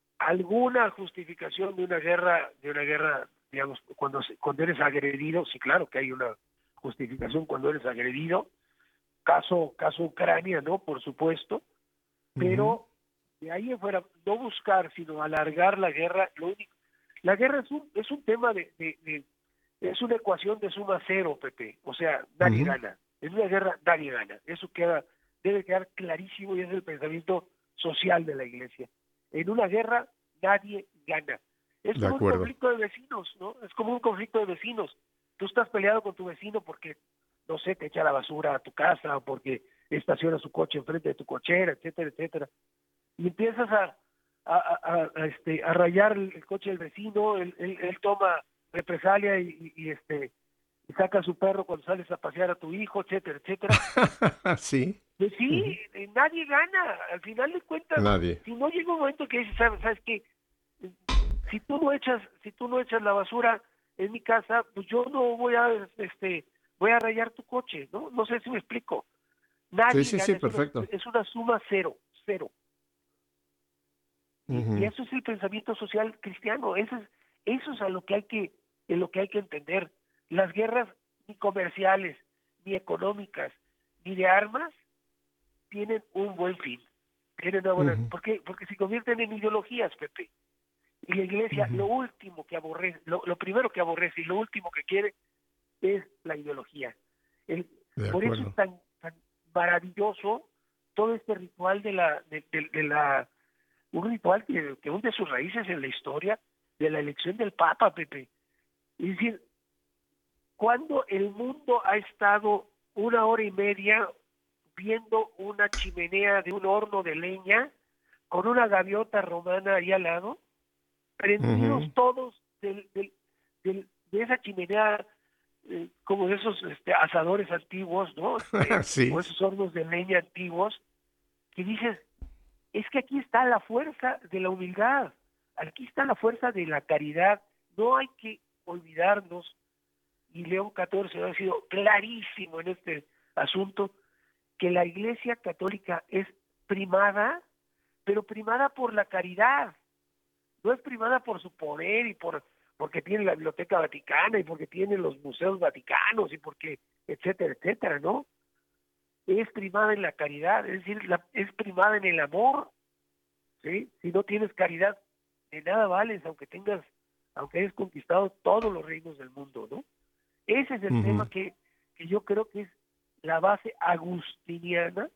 alguna justificación de una guerra, de una guerra, digamos, cuando se- cuando eres agredido, sí, claro que hay una justificación cuando eres agredido, caso caso Ucrania, ¿no? Por supuesto, Ujú. pero de ahí en fuera no buscar, sino alargar la guerra. Lo único, la guerra es un es un tema de, de, de es una ecuación de suma cero, Pepe. O sea, nadie Ujú. gana. En una guerra nadie gana. Eso queda debe quedar clarísimo y es el pensamiento social de la Iglesia. En una guerra nadie gana. Es De como un acuerdo. conflicto de vecinos, ¿no? Es como un conflicto de vecinos. Tú estás peleado con tu vecino porque, no sé, te echa la basura a tu casa o porque estaciona su coche enfrente de tu cochera, etcétera, etcétera. Y empiezas a, a, a, a, este, a rayar el, el coche del vecino, él, él, él toma represalia y, y, y, este y saca a su perro cuando sales a pasear a tu hijo, etcétera, etcétera. Sí. Pues sí, Ujú. eh, nadie gana. Al final de cuentas, Nadie. si no llega un momento que dices, sabes, sabes que si tú no echas, si tú no echas la basura en mi casa, pues yo no voy a, este, voy a rayar tu coche, ¿no? No sé si me explico. Sí, Nadie sí, sí, gana, es una, perfecto. es una suma cero, cero. Y, y Ujú. eso es el pensamiento social cristiano. Eso es, eso es a lo que hay que, en lo que hay que entender. Las guerras ni comerciales, ni económicas, ni de armas tienen un buen fin. Tienen una buena, Ujú. ¿por qué? Porque se convierten en ideologías, Pepe. Y la iglesia Ujú. lo último que aborrece, lo, lo primero que aborrece y lo último que quiere es la ideología. El, De por eso es acuerdo. tan, tan maravilloso todo este ritual de la, de, de, de la, un ritual que, que hunde sus raíces en la historia de la elección del Papa, Pepe. Es decir, cuando el mundo ha estado una hora y media viendo una chimenea de un horno de leña con una gaviota romana ahí al lado, prendidos Ujú. todos del, del, del, de esa chimenea, eh, como de esos este, asadores antiguos, ¿no? Este, Sí. o esos hornos de leña antiguos, que dices, es que aquí está la fuerza de la humildad, aquí está la fuerza de la caridad, no hay que olvidarnos, y León catorce ha sido clarísimo en este asunto, que la Iglesia Católica es primada, pero primada por la caridad, no es primada por su poder y por porque tiene la Biblioteca Vaticana y porque tiene los museos vaticanos y porque etcétera, etcétera, ¿no? es primada en la caridad, es decir, la, es primada en el amor, ¿sí? Si no tienes caridad, de nada vales, aunque tengas, aunque hayas conquistado todos los reinos del mundo, ¿no? Ese es el Ujú. tema que, que yo creo que es la base agustiniana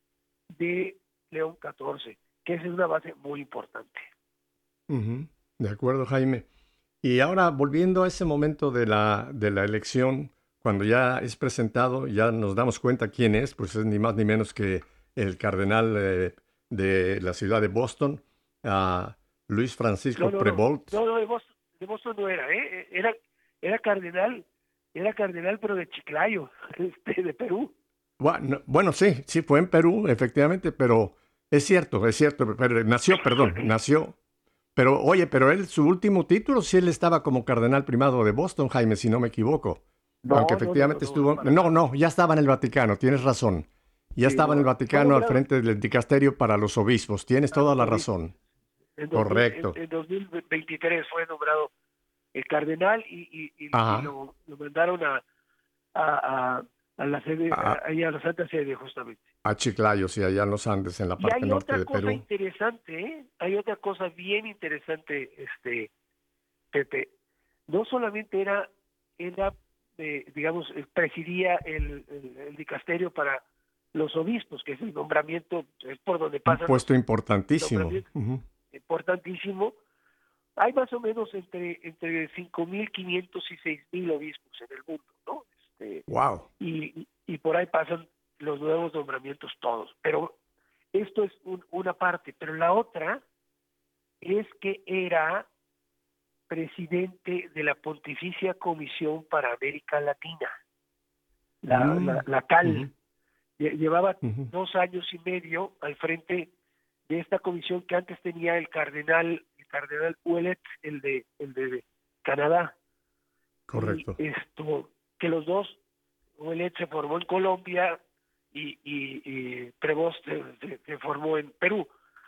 de León catorce, que esa es una base muy importante. Ujú. De acuerdo, Jaime. Y ahora, volviendo a ese momento de la, de la elección, cuando ya es presentado, ya nos damos cuenta quién es, pues es ni más ni menos que el cardenal eh, de la ciudad de Boston, a Luis Francisco No, no, no, Prevost. no, no, de Boston, de Boston no era, ¿eh? Era, era cardenal, era cardenal, pero de Chiclayo, este, de Perú. Bueno, bueno, sí, sí, fue en Perú, efectivamente, pero es cierto, es cierto, pero nació, perdón, nació. Pero oye, pero él, su último título, sí él estaba como cardenal primado de Boston, Jaime, si no me equivoco. Aunque No, no, no, no, efectivamente no, estuvo... para No, nada. no, ya estaba en el Vaticano, tienes razón. Ya Sí, estaba en el no, fue Vaticano al nombrado frente del dicasterio para los obispos, tienes a toda los la obispos. razón. En, dos mil, en, Correcto. en dos mil veintitrés fue nombrado el cardenal y, y, y, y Ajá. lo, lo mandaron a, a, a, a la sede, A, a, ahí a la Santa Sede, justamente. a Chiclayo, sí, allá en los Andes, en la Y parte hay norte otra de cosa Perú. interesante, ¿eh? Hay otra cosa bien interesante, este Pepe. No solamente era, era eh, digamos, eh, presidía el, el, el dicasterio para los obispos, que es el nombramiento, es por donde Un pasan puesto los importantísimo. nombramientos, Ujú. importantísimo. Hay más o menos entre entre cinco mil quinientos y seis mil obispos en el mundo, ¿no? Este, Wow. y, y por ahí pasan los nuevos nombramientos todos. Pero esto es un, una parte, pero la otra es que era presidente de la Pontificia Comisión para América Latina, la, Mm. la, la C A L. Ujú. Lle- Llevaba Ujú. dos años y medio al frente de esta comisión que antes tenía el cardenal, el cardenal Ouellet, el de, el de Canadá. Correcto. Y esto, que los dos, Ouellet se formó en Colombia y, y, y Prevost se, se- se formó en Perú.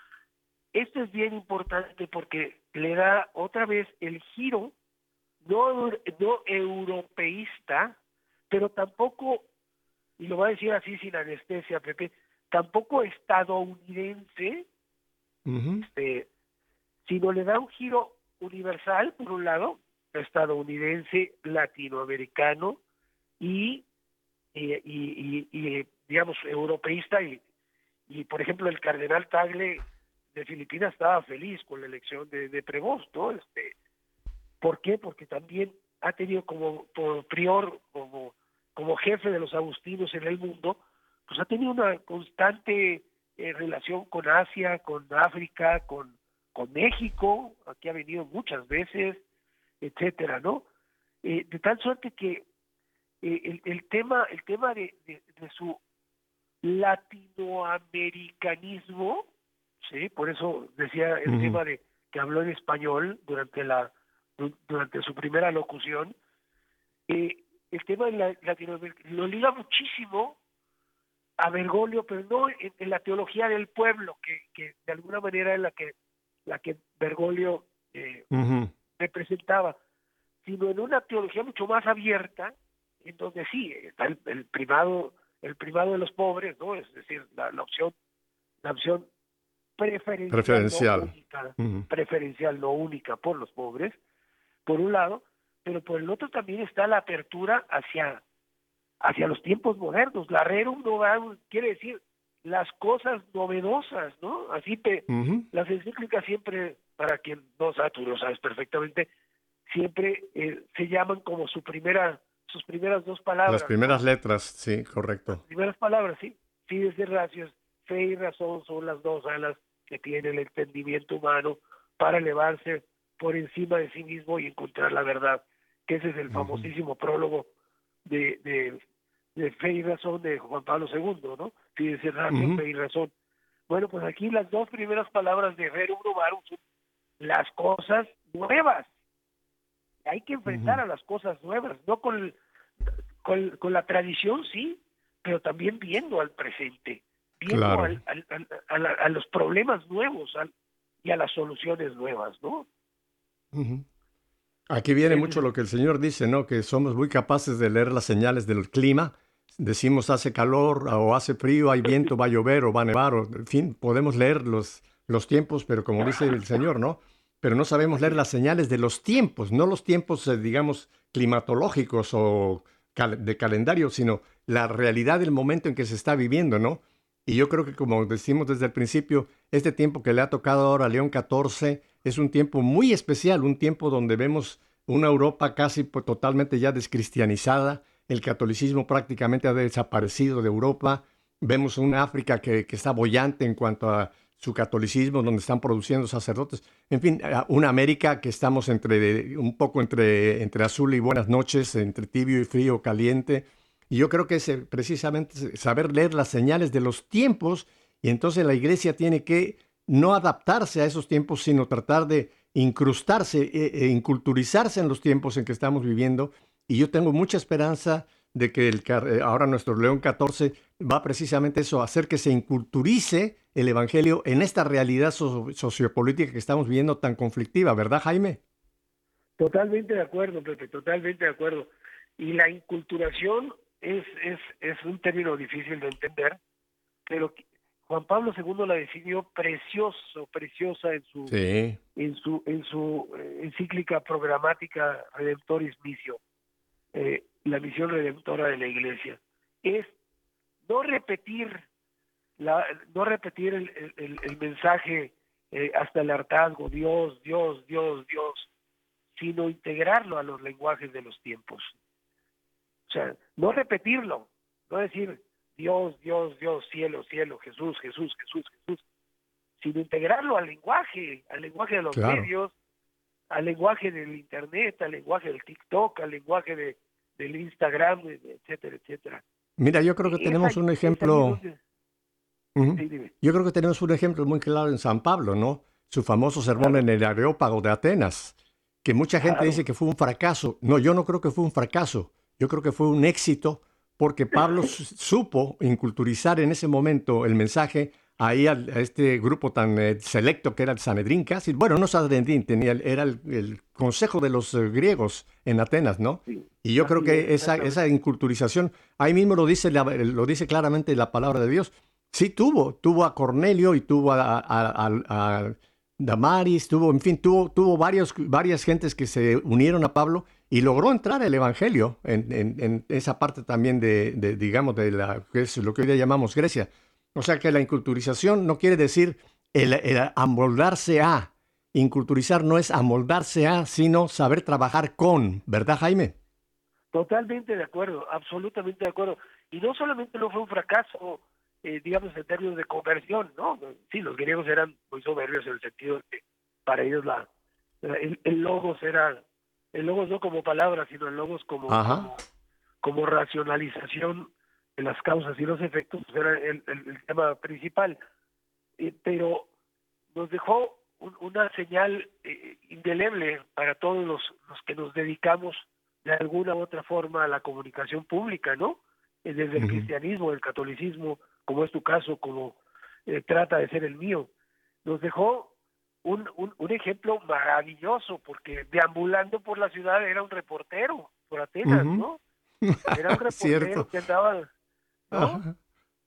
Esto es bien importante porque le da otra vez el giro no, no europeísta, pero tampoco, y lo voy a decir así sin anestesia, Pepe, tampoco estadounidense, Ujú. este, sino le da un giro universal, por un lado, estadounidense, latinoamericano y, y, y, y, y, digamos, europeísta. Y, y, por ejemplo, el cardenal Tagle de Filipinas estaba feliz con la elección de, de Prevost, ¿no? Este, ¿Por qué? Porque también ha tenido como por prior, como, como jefe de los agustinos en el mundo, pues ha tenido una constante eh, relación con Asia, con África, con, con México, aquí ha venido muchas veces, etcétera, ¿no? Eh, de tal suerte que eh, el, el tema, el tema de, de, de su latinoamericanismo, sí, por eso decía el Ujú. tema de que habló en español durante la durante su primera locución, eh, el tema de la Latinoamérica lo liga muchísimo a Bergoglio, pero no en, en la teología del pueblo, que, que de alguna manera es la que la que Bergoglio eh, Ujú. representaba, sino en una teología mucho más abierta, en donde sí está el, el primado el primado de los pobres, no, es decir, la, la opción la opción preferencial, Preferencial. no única, Ujú. preferencial no única por los pobres, por un lado, pero por el otro también está la apertura hacia hacia los tiempos modernos. La rerum novarum quiere decir las cosas novedosas, ¿no? Así te, Ujú. las encíclicas siempre, para quien no sabe, tú lo sabes perfectamente, siempre eh, se llaman como su primera, sus primeras dos palabras, Las primeras ¿no? letras, sí, Las correcto. primeras palabras, sí. Fides de ratios, fe y razón son las dos alas que tiene el entendimiento humano para elevarse por encima de sí mismo y encontrar la verdad, que ese es el Ujú. famosísimo prólogo de, de, de Fe y Razón de Juan Pablo segundo, ¿no? Fides de ratio, Ujú. fe y razón. Bueno, pues aquí las dos primeras palabras de Rerum Novarum son las cosas nuevas. Hay que enfrentar Ujú. a las cosas nuevas, no con, con, con la tradición, sí, pero también viendo al presente, viendo Claro. al, al, al, a, la, a los problemas nuevos al, y a las soluciones nuevas, ¿no? Ujú. Aquí viene Ese mucho es lo el- que el Señor dice, ¿no? Que somos muy capaces de leer las señales del clima, decimos hace calor o hace frío, hay viento, va a llover o va a nevar, o, en fin, podemos leer los, los tiempos, pero como dice el Señor, ¿no? Pero no sabemos leer las señales de los tiempos, no los tiempos, eh, digamos, climatológicos o cal- de calendario, sino la realidad del momento en que se está viviendo, ¿no? Y yo creo que, como decimos desde el principio, este tiempo que le ha tocado ahora a León catorce es un tiempo muy especial, un tiempo donde vemos una Europa casi pues, totalmente ya descristianizada, el catolicismo prácticamente ha desaparecido de Europa, vemos una África que, que está boyante en cuanto a su catolicismo, donde están produciendo sacerdotes, en fin, a- una América que estamos entre, un poco entre, entre azul y buenas noches, entre tibio y frío, caliente, y yo creo que es eh, precisamente saber leer las señales de los tiempos, y entonces la iglesia tiene que no adaptarse a esos tiempos, sino tratar de incrustarse e, e inculturizarse en los tiempos en que estamos viviendo. Y yo tengo mucha esperanza de que el, car- eh, ahora nuestro León catorce va precisamente eso, a hacer que se inculturice el Evangelio en esta realidad so- sociopolítica que estamos viviendo tan conflictiva, ¿verdad, Jaime? Totalmente de acuerdo, Pepe, totalmente de acuerdo. Y la inculturación es, es, es un término difícil de entender, pero que- Juan Pablo segundo la definió precioso, preciosa en su Sí, en su en su eh, encíclica programática Redemptoris Missio, eh, la misión redentora de la Iglesia. Es no repetir la no repetir el, el, el- el mensaje eh, hasta el hartazgo, Dios, Dios, Dios, Dios, sino integrarlo a los lenguajes de los tiempos. O sea, no repetirlo, no decir Dios, Dios, Dios, cielo, cielo, Jesús, Jesús, Jesús, Jesús, sino integrarlo al lenguaje, al lenguaje de los claro. medios, al lenguaje del internet, al lenguaje del TikTok, al lenguaje de, del Instagram, etcétera, etcétera. Mira, yo creo que Es tenemos ahí, un es ahí ejemplo. donde... Ujú. Sí, dime. Yo creo que tenemos un ejemplo muy claro en San Pablo, ¿no? Su famoso sermón Claro, en el Areópago de Atenas, que mucha gente dice claro, que fue un fracaso. No, yo no creo que fue un fracaso. Yo creo que fue un éxito porque Pablo su- supo inculturizar en ese momento el mensaje ahí al- a este grupo tan eh, selecto que era el Sanedrín casi. Bueno, no Sanedrín, tenía, el- era el, el consejo de los eh, griegos en Atenas, ¿no? sí, Y yo creo así es, que esa, esa exactamente. inculturización, ahí mismo lo dice, la- lo dice claramente la palabra de Dios. Sí tuvo, tuvo a Cornelio y tuvo a, a- a- a Damaris, tuvo, en fin, tuvo, tuvo varios, varias gentes que se unieron a Pablo y logró entrar el Evangelio en, en- en esa parte también de, de, digamos, de la, que es lo que hoy día llamamos Grecia. O sea que la inculturización no quiere decir el, el amoldarse a. Inculturizar no es amoldarse a, sino saber trabajar con, ¿verdad, Jaime? Totalmente de acuerdo, absolutamente de acuerdo. Y no solamente no fue un fracaso, eh, digamos, en términos de conversión, ¿no? Sí, los griegos eran muy soberbios en el sentido de que para ellos la, la- el, el logos era, el logos no como palabra, sino el logos como, Ajá, como, como racionalización de las causas y los efectos, pues era el, el, el tema principal. Eh, pero nos dejó un- una señal eh, indeleble para todos los, los que nos dedicamos de alguna u otra forma a la comunicación pública, ¿no? Eh, Desde el ujú, cristianismo, el catolicismo, como es tu caso, como eh, trata de ser el mío, nos dejó un, un, un ejemplo maravilloso, porque deambulando por la ciudad era un reportero por Atenas, ujú. ¿no? Era un reportero Cierto. que andaba, ¿no? Ajá,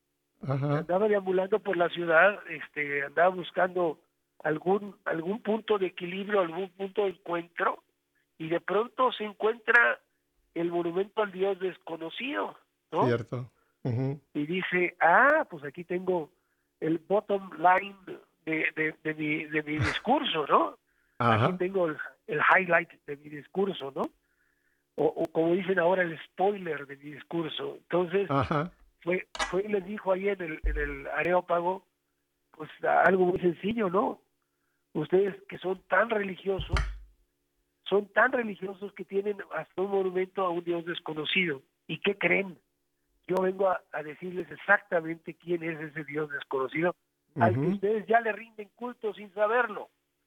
ajá. Andaba deambulando por la ciudad, este, andaba buscando algún algún punto de equilibrio, algún punto de encuentro, y de pronto se encuentra el monumento al Dios desconocido, ¿no? Cierto. Ujú. Y dice, ah, pues aquí tengo el bottom line de, de, de mi, de mi discurso, ¿no? Aquí Ajá, tengo el, el highlight de mi discurso, ¿no? O, o como dicen ahora, el spoiler de mi discurso. Entonces, ajá. fue fue y les dijo ahí en el en el Areópago, pues algo muy sencillo, ¿no? Ustedes que son tan religiosos, son tan religiosos que tienen hasta un monumento a un Dios desconocido. ¿Y qué creen? Yo vengo a, a decirles exactamente quién es ese Dios desconocido, al que Ujú, ustedes ya le rinden culto sin saberlo.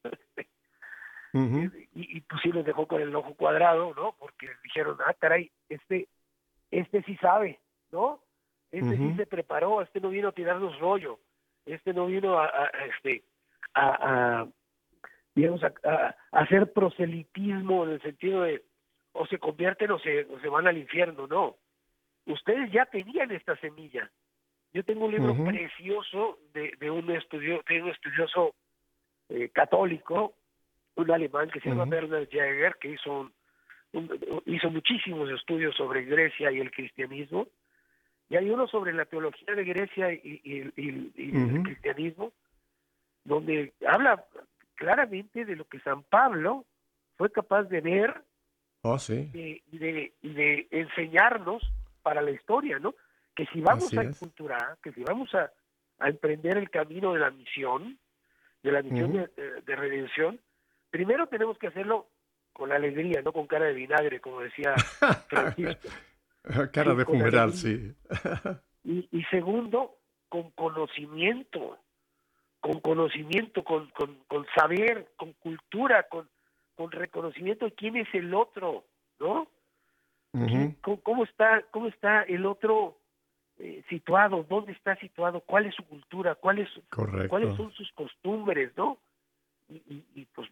ujú, y, y pues sí les dejó con el ojo cuadrado, ¿no? Porque dijeron, ah, caray, este, este sí sabe, ¿no? Este sí ujú. se preparó, este no vino a tirarnos rollo, este no vino a, a- a, este, a, a, digamos, a, a- a hacer proselitismo en el sentido de o se convierten o se, o se van al infierno, no. ustedes ya tenían esta semilla. Yo tengo un libro Ujú. precioso de, de un estudio, de un estudioso eh, católico, un alemán que se llama Ujú. Bernard Jäger, que hizo un, un- hizo muchísimos estudios sobre Grecia y el cristianismo, y hay uno sobre la teología de Grecia y, y- y- y el Ujú. cristianismo, donde habla claramente de lo que San Pablo fue capaz de ver Oh, sí, y de, de- y de enseñarnos para la historia, ¿no? Que si vamos así a es. enculturar, que si vamos a, a emprender el camino de la misión, de la misión Ujú. de, de- de redención, primero tenemos que hacerlo con alegría, no con cara de vinagre, como decía Francisco, Cara sí, de con fumeral, alegría. sí. Y, y segundo, con conocimiento, con conocimiento, con, con, con saber, con cultura, con, con reconocimiento de quién es el otro, ¿no? ¿Quién- Ujú. cómo, cómo está, cómo está el otro eh, situado? ¿Dónde está situado? ¿Cuál es su cultura? ¿Cuáles, cuáles Correcto. son sus costumbres, no? Y, y, y, pues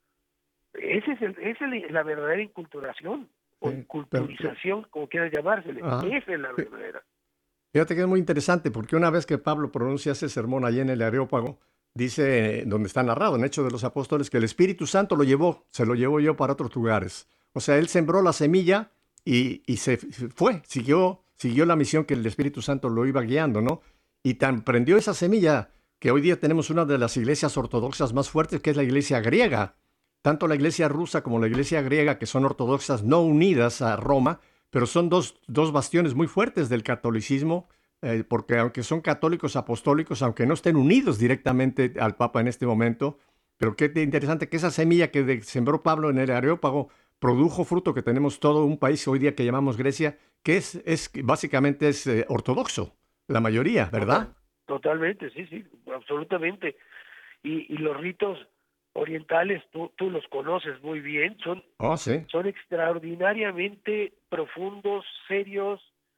ese es el, esa es la verdadera inculturación o Sí, pero- inculturización, como quieras llamársele. Ajá. Esa es la Sí. verdadera. Fíjate que es muy interesante porque una vez que Pablo pronuncia ese sermón allí en el Areópago, dice, eh, donde está narrado en Hechos de los Apóstoles, que el Espíritu Santo lo llevó, se lo llevó yo para otros lugares. O sea, él sembró la semilla y, y se f- fue, siguió, siguió la misión que el Espíritu Santo lo iba guiando, ¿no? Y tan prendió esa semilla que hoy día tenemos una de las iglesias ortodoxas más fuertes, que es la iglesia griega. Tanto la iglesia rusa como la iglesia griega, que son ortodoxas no unidas a Roma, pero son dos, dos bastiones muy fuertes del catolicismo, eh, porque aunque son católicos apostólicos, aunque no estén unidos directamente al Papa en este momento, pero qué interesante que esa semilla que de- sembró Pablo en el Areópago produjo fruto, que tenemos todo un país hoy día que llamamos Grecia, que es, es básicamente es eh, ortodoxo, la mayoría, ¿verdad? Total- totalmente, sí, sí, absolutamente. Y, y los ritos orientales, tú, tú los conoces muy bien, son, Oh, sí. son extraordinariamente profundos, serios,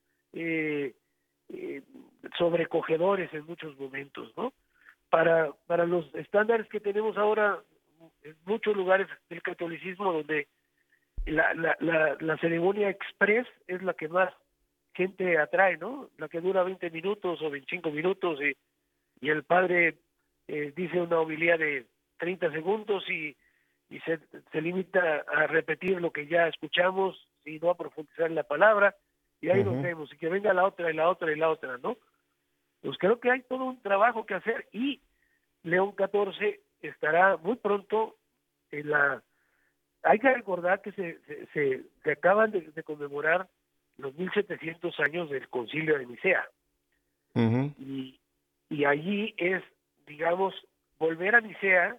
eh, eh, sobrecogedores en muchos momentos, ¿no? Para, para los estándares que tenemos ahora en muchos lugares del catolicismo, donde la, la, la, la ceremonia express es la que más gente atrae, ¿no? La que dura veinte minutos o veinticinco minutos y, y el padre eh, dice una homilía de treinta segundos y, y se, se limita a repetir lo que ya escuchamos y no a profundizar en la palabra, y ahí nos Ujú. vemos, y que venga la otra y la otra y la otra, ¿no? Pues creo que hay todo un trabajo que hacer, y León catorce estará muy pronto en la... Hay que recordar que se, se, se, se acaban de, de conmemorar los mil setecientos años del Concilio de Nicea, Ujú. y, y allí es, digamos, volver a Nicea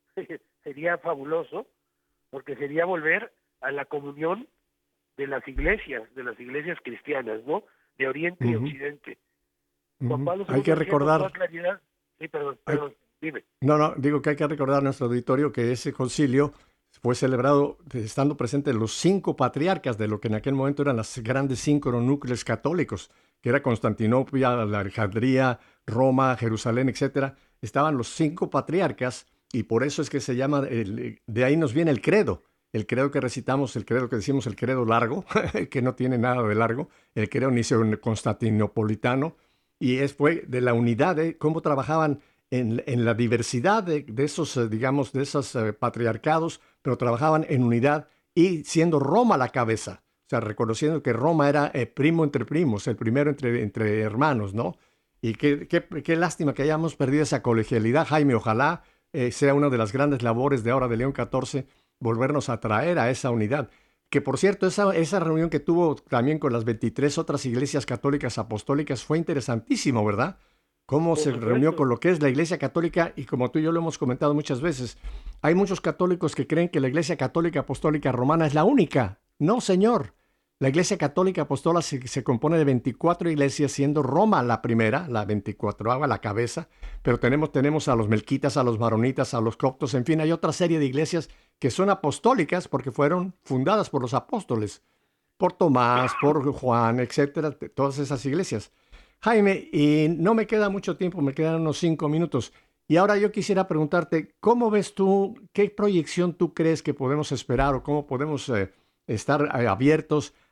sería fabuloso, porque sería volver a la comunión de las iglesias, de las iglesias cristianas, ¿no? De Oriente y Ujú. Occidente. Juan Ujú. Pablo Hay segundo que decía con recordar, toda claridad, sí, perdón, hay- perdón, dime. no, no, digo que hay que recordar a nuestro auditorio que ese concilio fue celebrado de- estando presentes los cinco patriarcas de lo que en aquel momento eran las grandes cinco núcleos católicos, que era Constantinopla, la Alejandría, Roma, Jerusalén, etcétera. Estaban los cinco patriarcas y por eso es que se llama, el- de ahí nos viene el credo. El credo que recitamos, el credo que decimos, el credo largo, que no tiene nada de largo, el credo niceo-constantinopolitano, y es, fue de la unidad, de cómo trabajaban en, en la diversidad de, de esos, eh, digamos, de esos eh, patriarcados, pero trabajaban en unidad y siendo Roma la cabeza. O sea, reconociendo que Roma era eh, primo entre primos, el primero entre, entre hermanos, ¿no? Y qué, qué, qué lástima que hayamos perdido esa colegialidad, Jaime. Ojalá eh, sea una de las grandes labores de ahora de León catorce, volvernos a traer a esa unidad. Que por cierto, esa, esa reunión que tuvo también con las veintitrés otras iglesias católicas apostólicas fue interesantísimo, ¿verdad? Cómo Por se reunió supuesto. con lo que es la iglesia católica, y como tú y yo lo hemos comentado muchas veces, hay muchos católicos que creen que la iglesia católica apostólica romana es la única. No, señor. La iglesia católica apostólica se, se compone de veinticuatro iglesias, siendo Roma la primera, la veinticuatroava, la cabeza, pero tenemos, tenemos a los melquitas, a los maronitas, a los coptos, en fin, hay otra serie de iglesias que son apostólicas porque fueron fundadas por los apóstoles, por Tomás, por Juan, etcétera, de todas esas iglesias. Jaime, y no me queda mucho tiempo, me quedan unos cinco minutos. Y ahora yo quisiera preguntarte, ¿cómo ves tú, qué proyección tú crees que podemos esperar o cómo podemos eh, estar eh, abiertos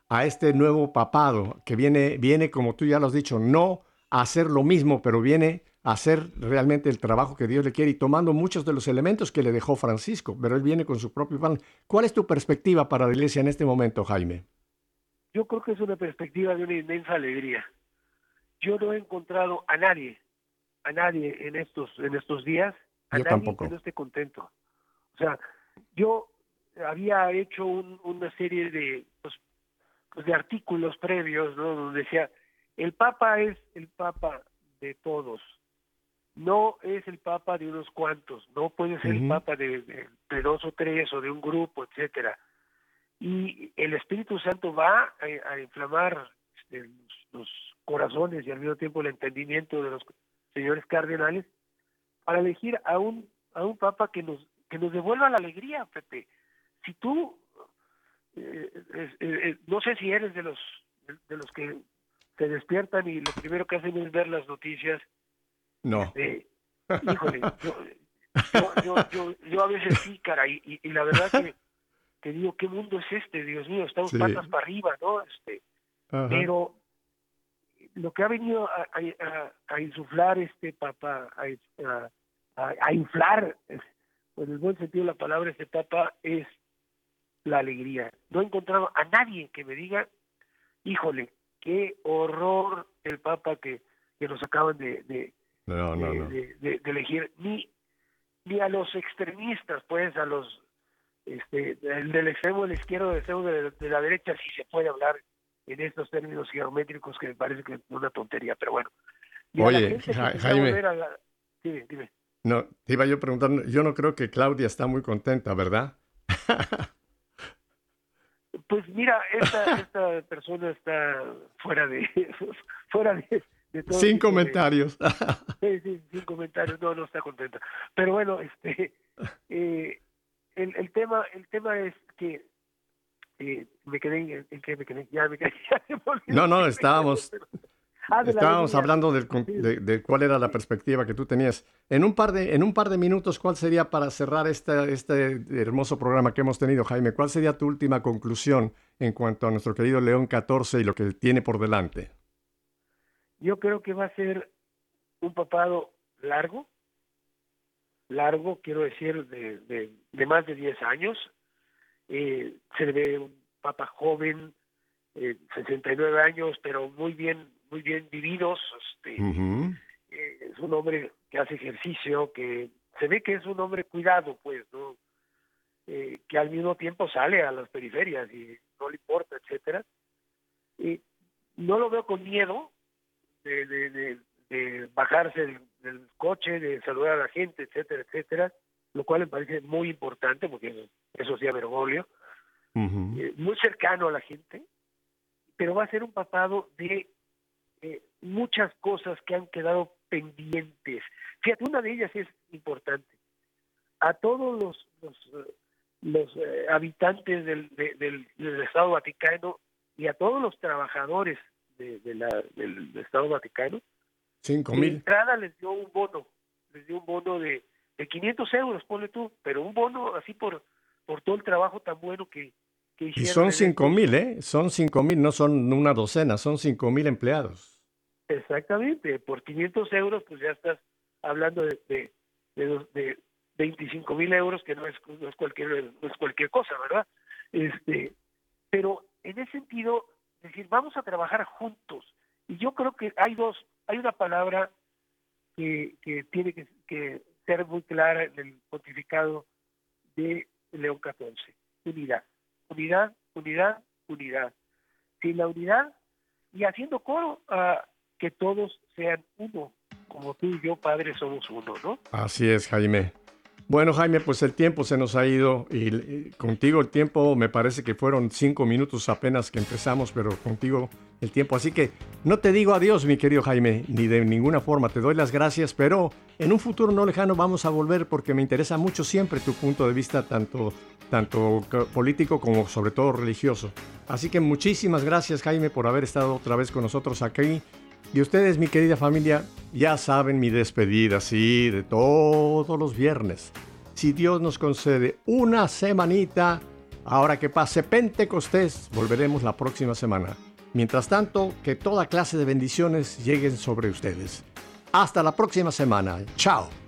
a este nuevo papado que viene, viene, como tú ya lo has dicho, no a hacer lo mismo, pero viene a hacer realmente el trabajo que Dios le quiere y tomando muchos de los elementos que le dejó Francisco, pero él viene con su propio plan. ¿Cuál es tu perspectiva para la iglesia en este momento, Jaime? Yo creo que es una perspectiva de una inmensa alegría. Yo no he encontrado a nadie, a nadie en estos en estos días, a Yo nadie tampoco. que no esté contento. O sea, yo había hecho un, una serie de pues, pues de artículos previos, ¿no? Donde decía, el Papa es el Papa de todos, no es el Papa de unos cuantos, no puede ser Uh-huh. el Papa de, de, de dos o tres o de un grupo, etcétera. Y el Espíritu Santo va a, a inflamar este, los, los corazones y al mismo tiempo el entendimiento de los señores cardenales para elegir a un a un Papa que nos que nos devuelva la alegría, Pepe. Si tú eh, eh, eh, no sé si eres de los de los que se despiertan y lo primero que hacen es ver las noticias. No. Eh, híjole, yo, yo, yo, yo, yo a veces sí, cara, y, y, y la verdad que, que digo, ¿qué mundo es este? Dios mío, estamos Sí. patas para arriba, ¿no? Este, Ajá. pero lo que ha venido a, a, a insuflar este Papa, a, a, a, a inflar, en el buen sentido de la palabra, este Papa, es la alegría. No he encontrado a nadie que me diga, híjole, qué horror el Papa que, que nos acaban de, de, No, no, de, no. de, de, de elegir, ni, ni a los extremistas, pues, a los este del, del extremo del izquierdo, del extremo de, de la derecha, si se puede hablar en estos términos geométricos que me parece que es una tontería, pero bueno. Y a la Oye, gente que Ja- quisiera Jaime. volver a la- Dime, dime. No, te iba yo a preguntar, yo no creo que Claudia está muy contenta, ¿verdad? Pues mira, esta, esta persona está fuera de fuera de, de todo Sin tipo de- comentarios. Sí, sí, sin comentarios, no, no está contenta. Pero bueno, este, eh, el, el tema, el tema es que eh, me quedé en, en que me quedé, ya me quedé, ya se me olvidó No, no, que me estábamos, quedé, pero- Ah, de la estábamos alegría. hablando del con- Sí. de, de cuál era la perspectiva que tú tenías. En un par de, en un par de minutos, ¿cuál sería para cerrar este, este hermoso programa que hemos tenido, Jaime? ¿Cuál sería tu última conclusión en cuanto a nuestro querido León catorce y lo que tiene por delante? Yo creo que va a ser un papado largo, largo, quiero decir, de, de, de más de diez años. Eh, se le ve un papa joven, eh, sesenta y nueve años, pero muy bien, muy bien vividos. Este, Ujú. eh, es un hombre que hace ejercicio, que se ve que es un hombre cuidado, pues, ¿no? Eh, que al mismo tiempo sale a las periferias y no le importa, etcétera. Y no lo veo con miedo de, de, de, de bajarse del, del coche, de saludar a la gente, etcétera, etcétera, lo cual me parece muy importante, porque eso sí, a Bergoglio, Ujú. eh, muy cercano a la gente, pero va a ser un papado de eh, muchas cosas que han quedado pendientes. Fíjate, una de ellas es importante. A todos los los, eh, los eh, habitantes del, de- del, del Estado Vaticano y a todos los trabajadores de, de la, del, del Estado Vaticano, Cinco de mil. entrada les dio un bono, les dio un bono de, de quinientos euros, ponle tú, pero un bono así por, por todo el trabajo tan bueno que, que Y hicieron. son en cinco estos- mil, ¿eh? Son cinco mil, no son una docena, son cinco mil empleados. Exactamente, por quinientos euros pues ya estás hablando de, de, de, dos- de veinticinco mil euros, que no es, no es cualquier no es cualquier cosa, ¿verdad? Este, pero en ese sentido, es decir, vamos a trabajar juntos. Y yo creo que hay dos, hay una palabra que, que tiene que, que ser muy clara en el pontificado de León catorce: unidad, unidad, unidad, unidad. Sin la unidad y haciendo coro a que todos sean uno, como tú y yo, Padre, somos uno, ¿no? Así es, Jaime. Bueno, Jaime, pues el tiempo se nos ha ido y, y contigo el tiempo me parece que fueron cinco minutos apenas que empezamos, pero contigo el tiempo. Así que no te digo adiós, mi querido Jaime, ni de ninguna forma. Te doy las gracias, pero en un futuro no lejano vamos a volver porque me interesa mucho siempre tu punto de vista, tanto, tanto co- político como sobre todo religioso. Así que muchísimas gracias, Jaime, por haber estado otra vez con nosotros aquí. Y ustedes, mi querida familia, ya saben mi despedida, sí, de todos los viernes. Si Dios nos concede una semanita, Ahora que pase Pentecostés, volveremos la próxima semana. Mientras tanto, que toda clase de bendiciones lleguen sobre ustedes. Hasta la próxima semana. Chao.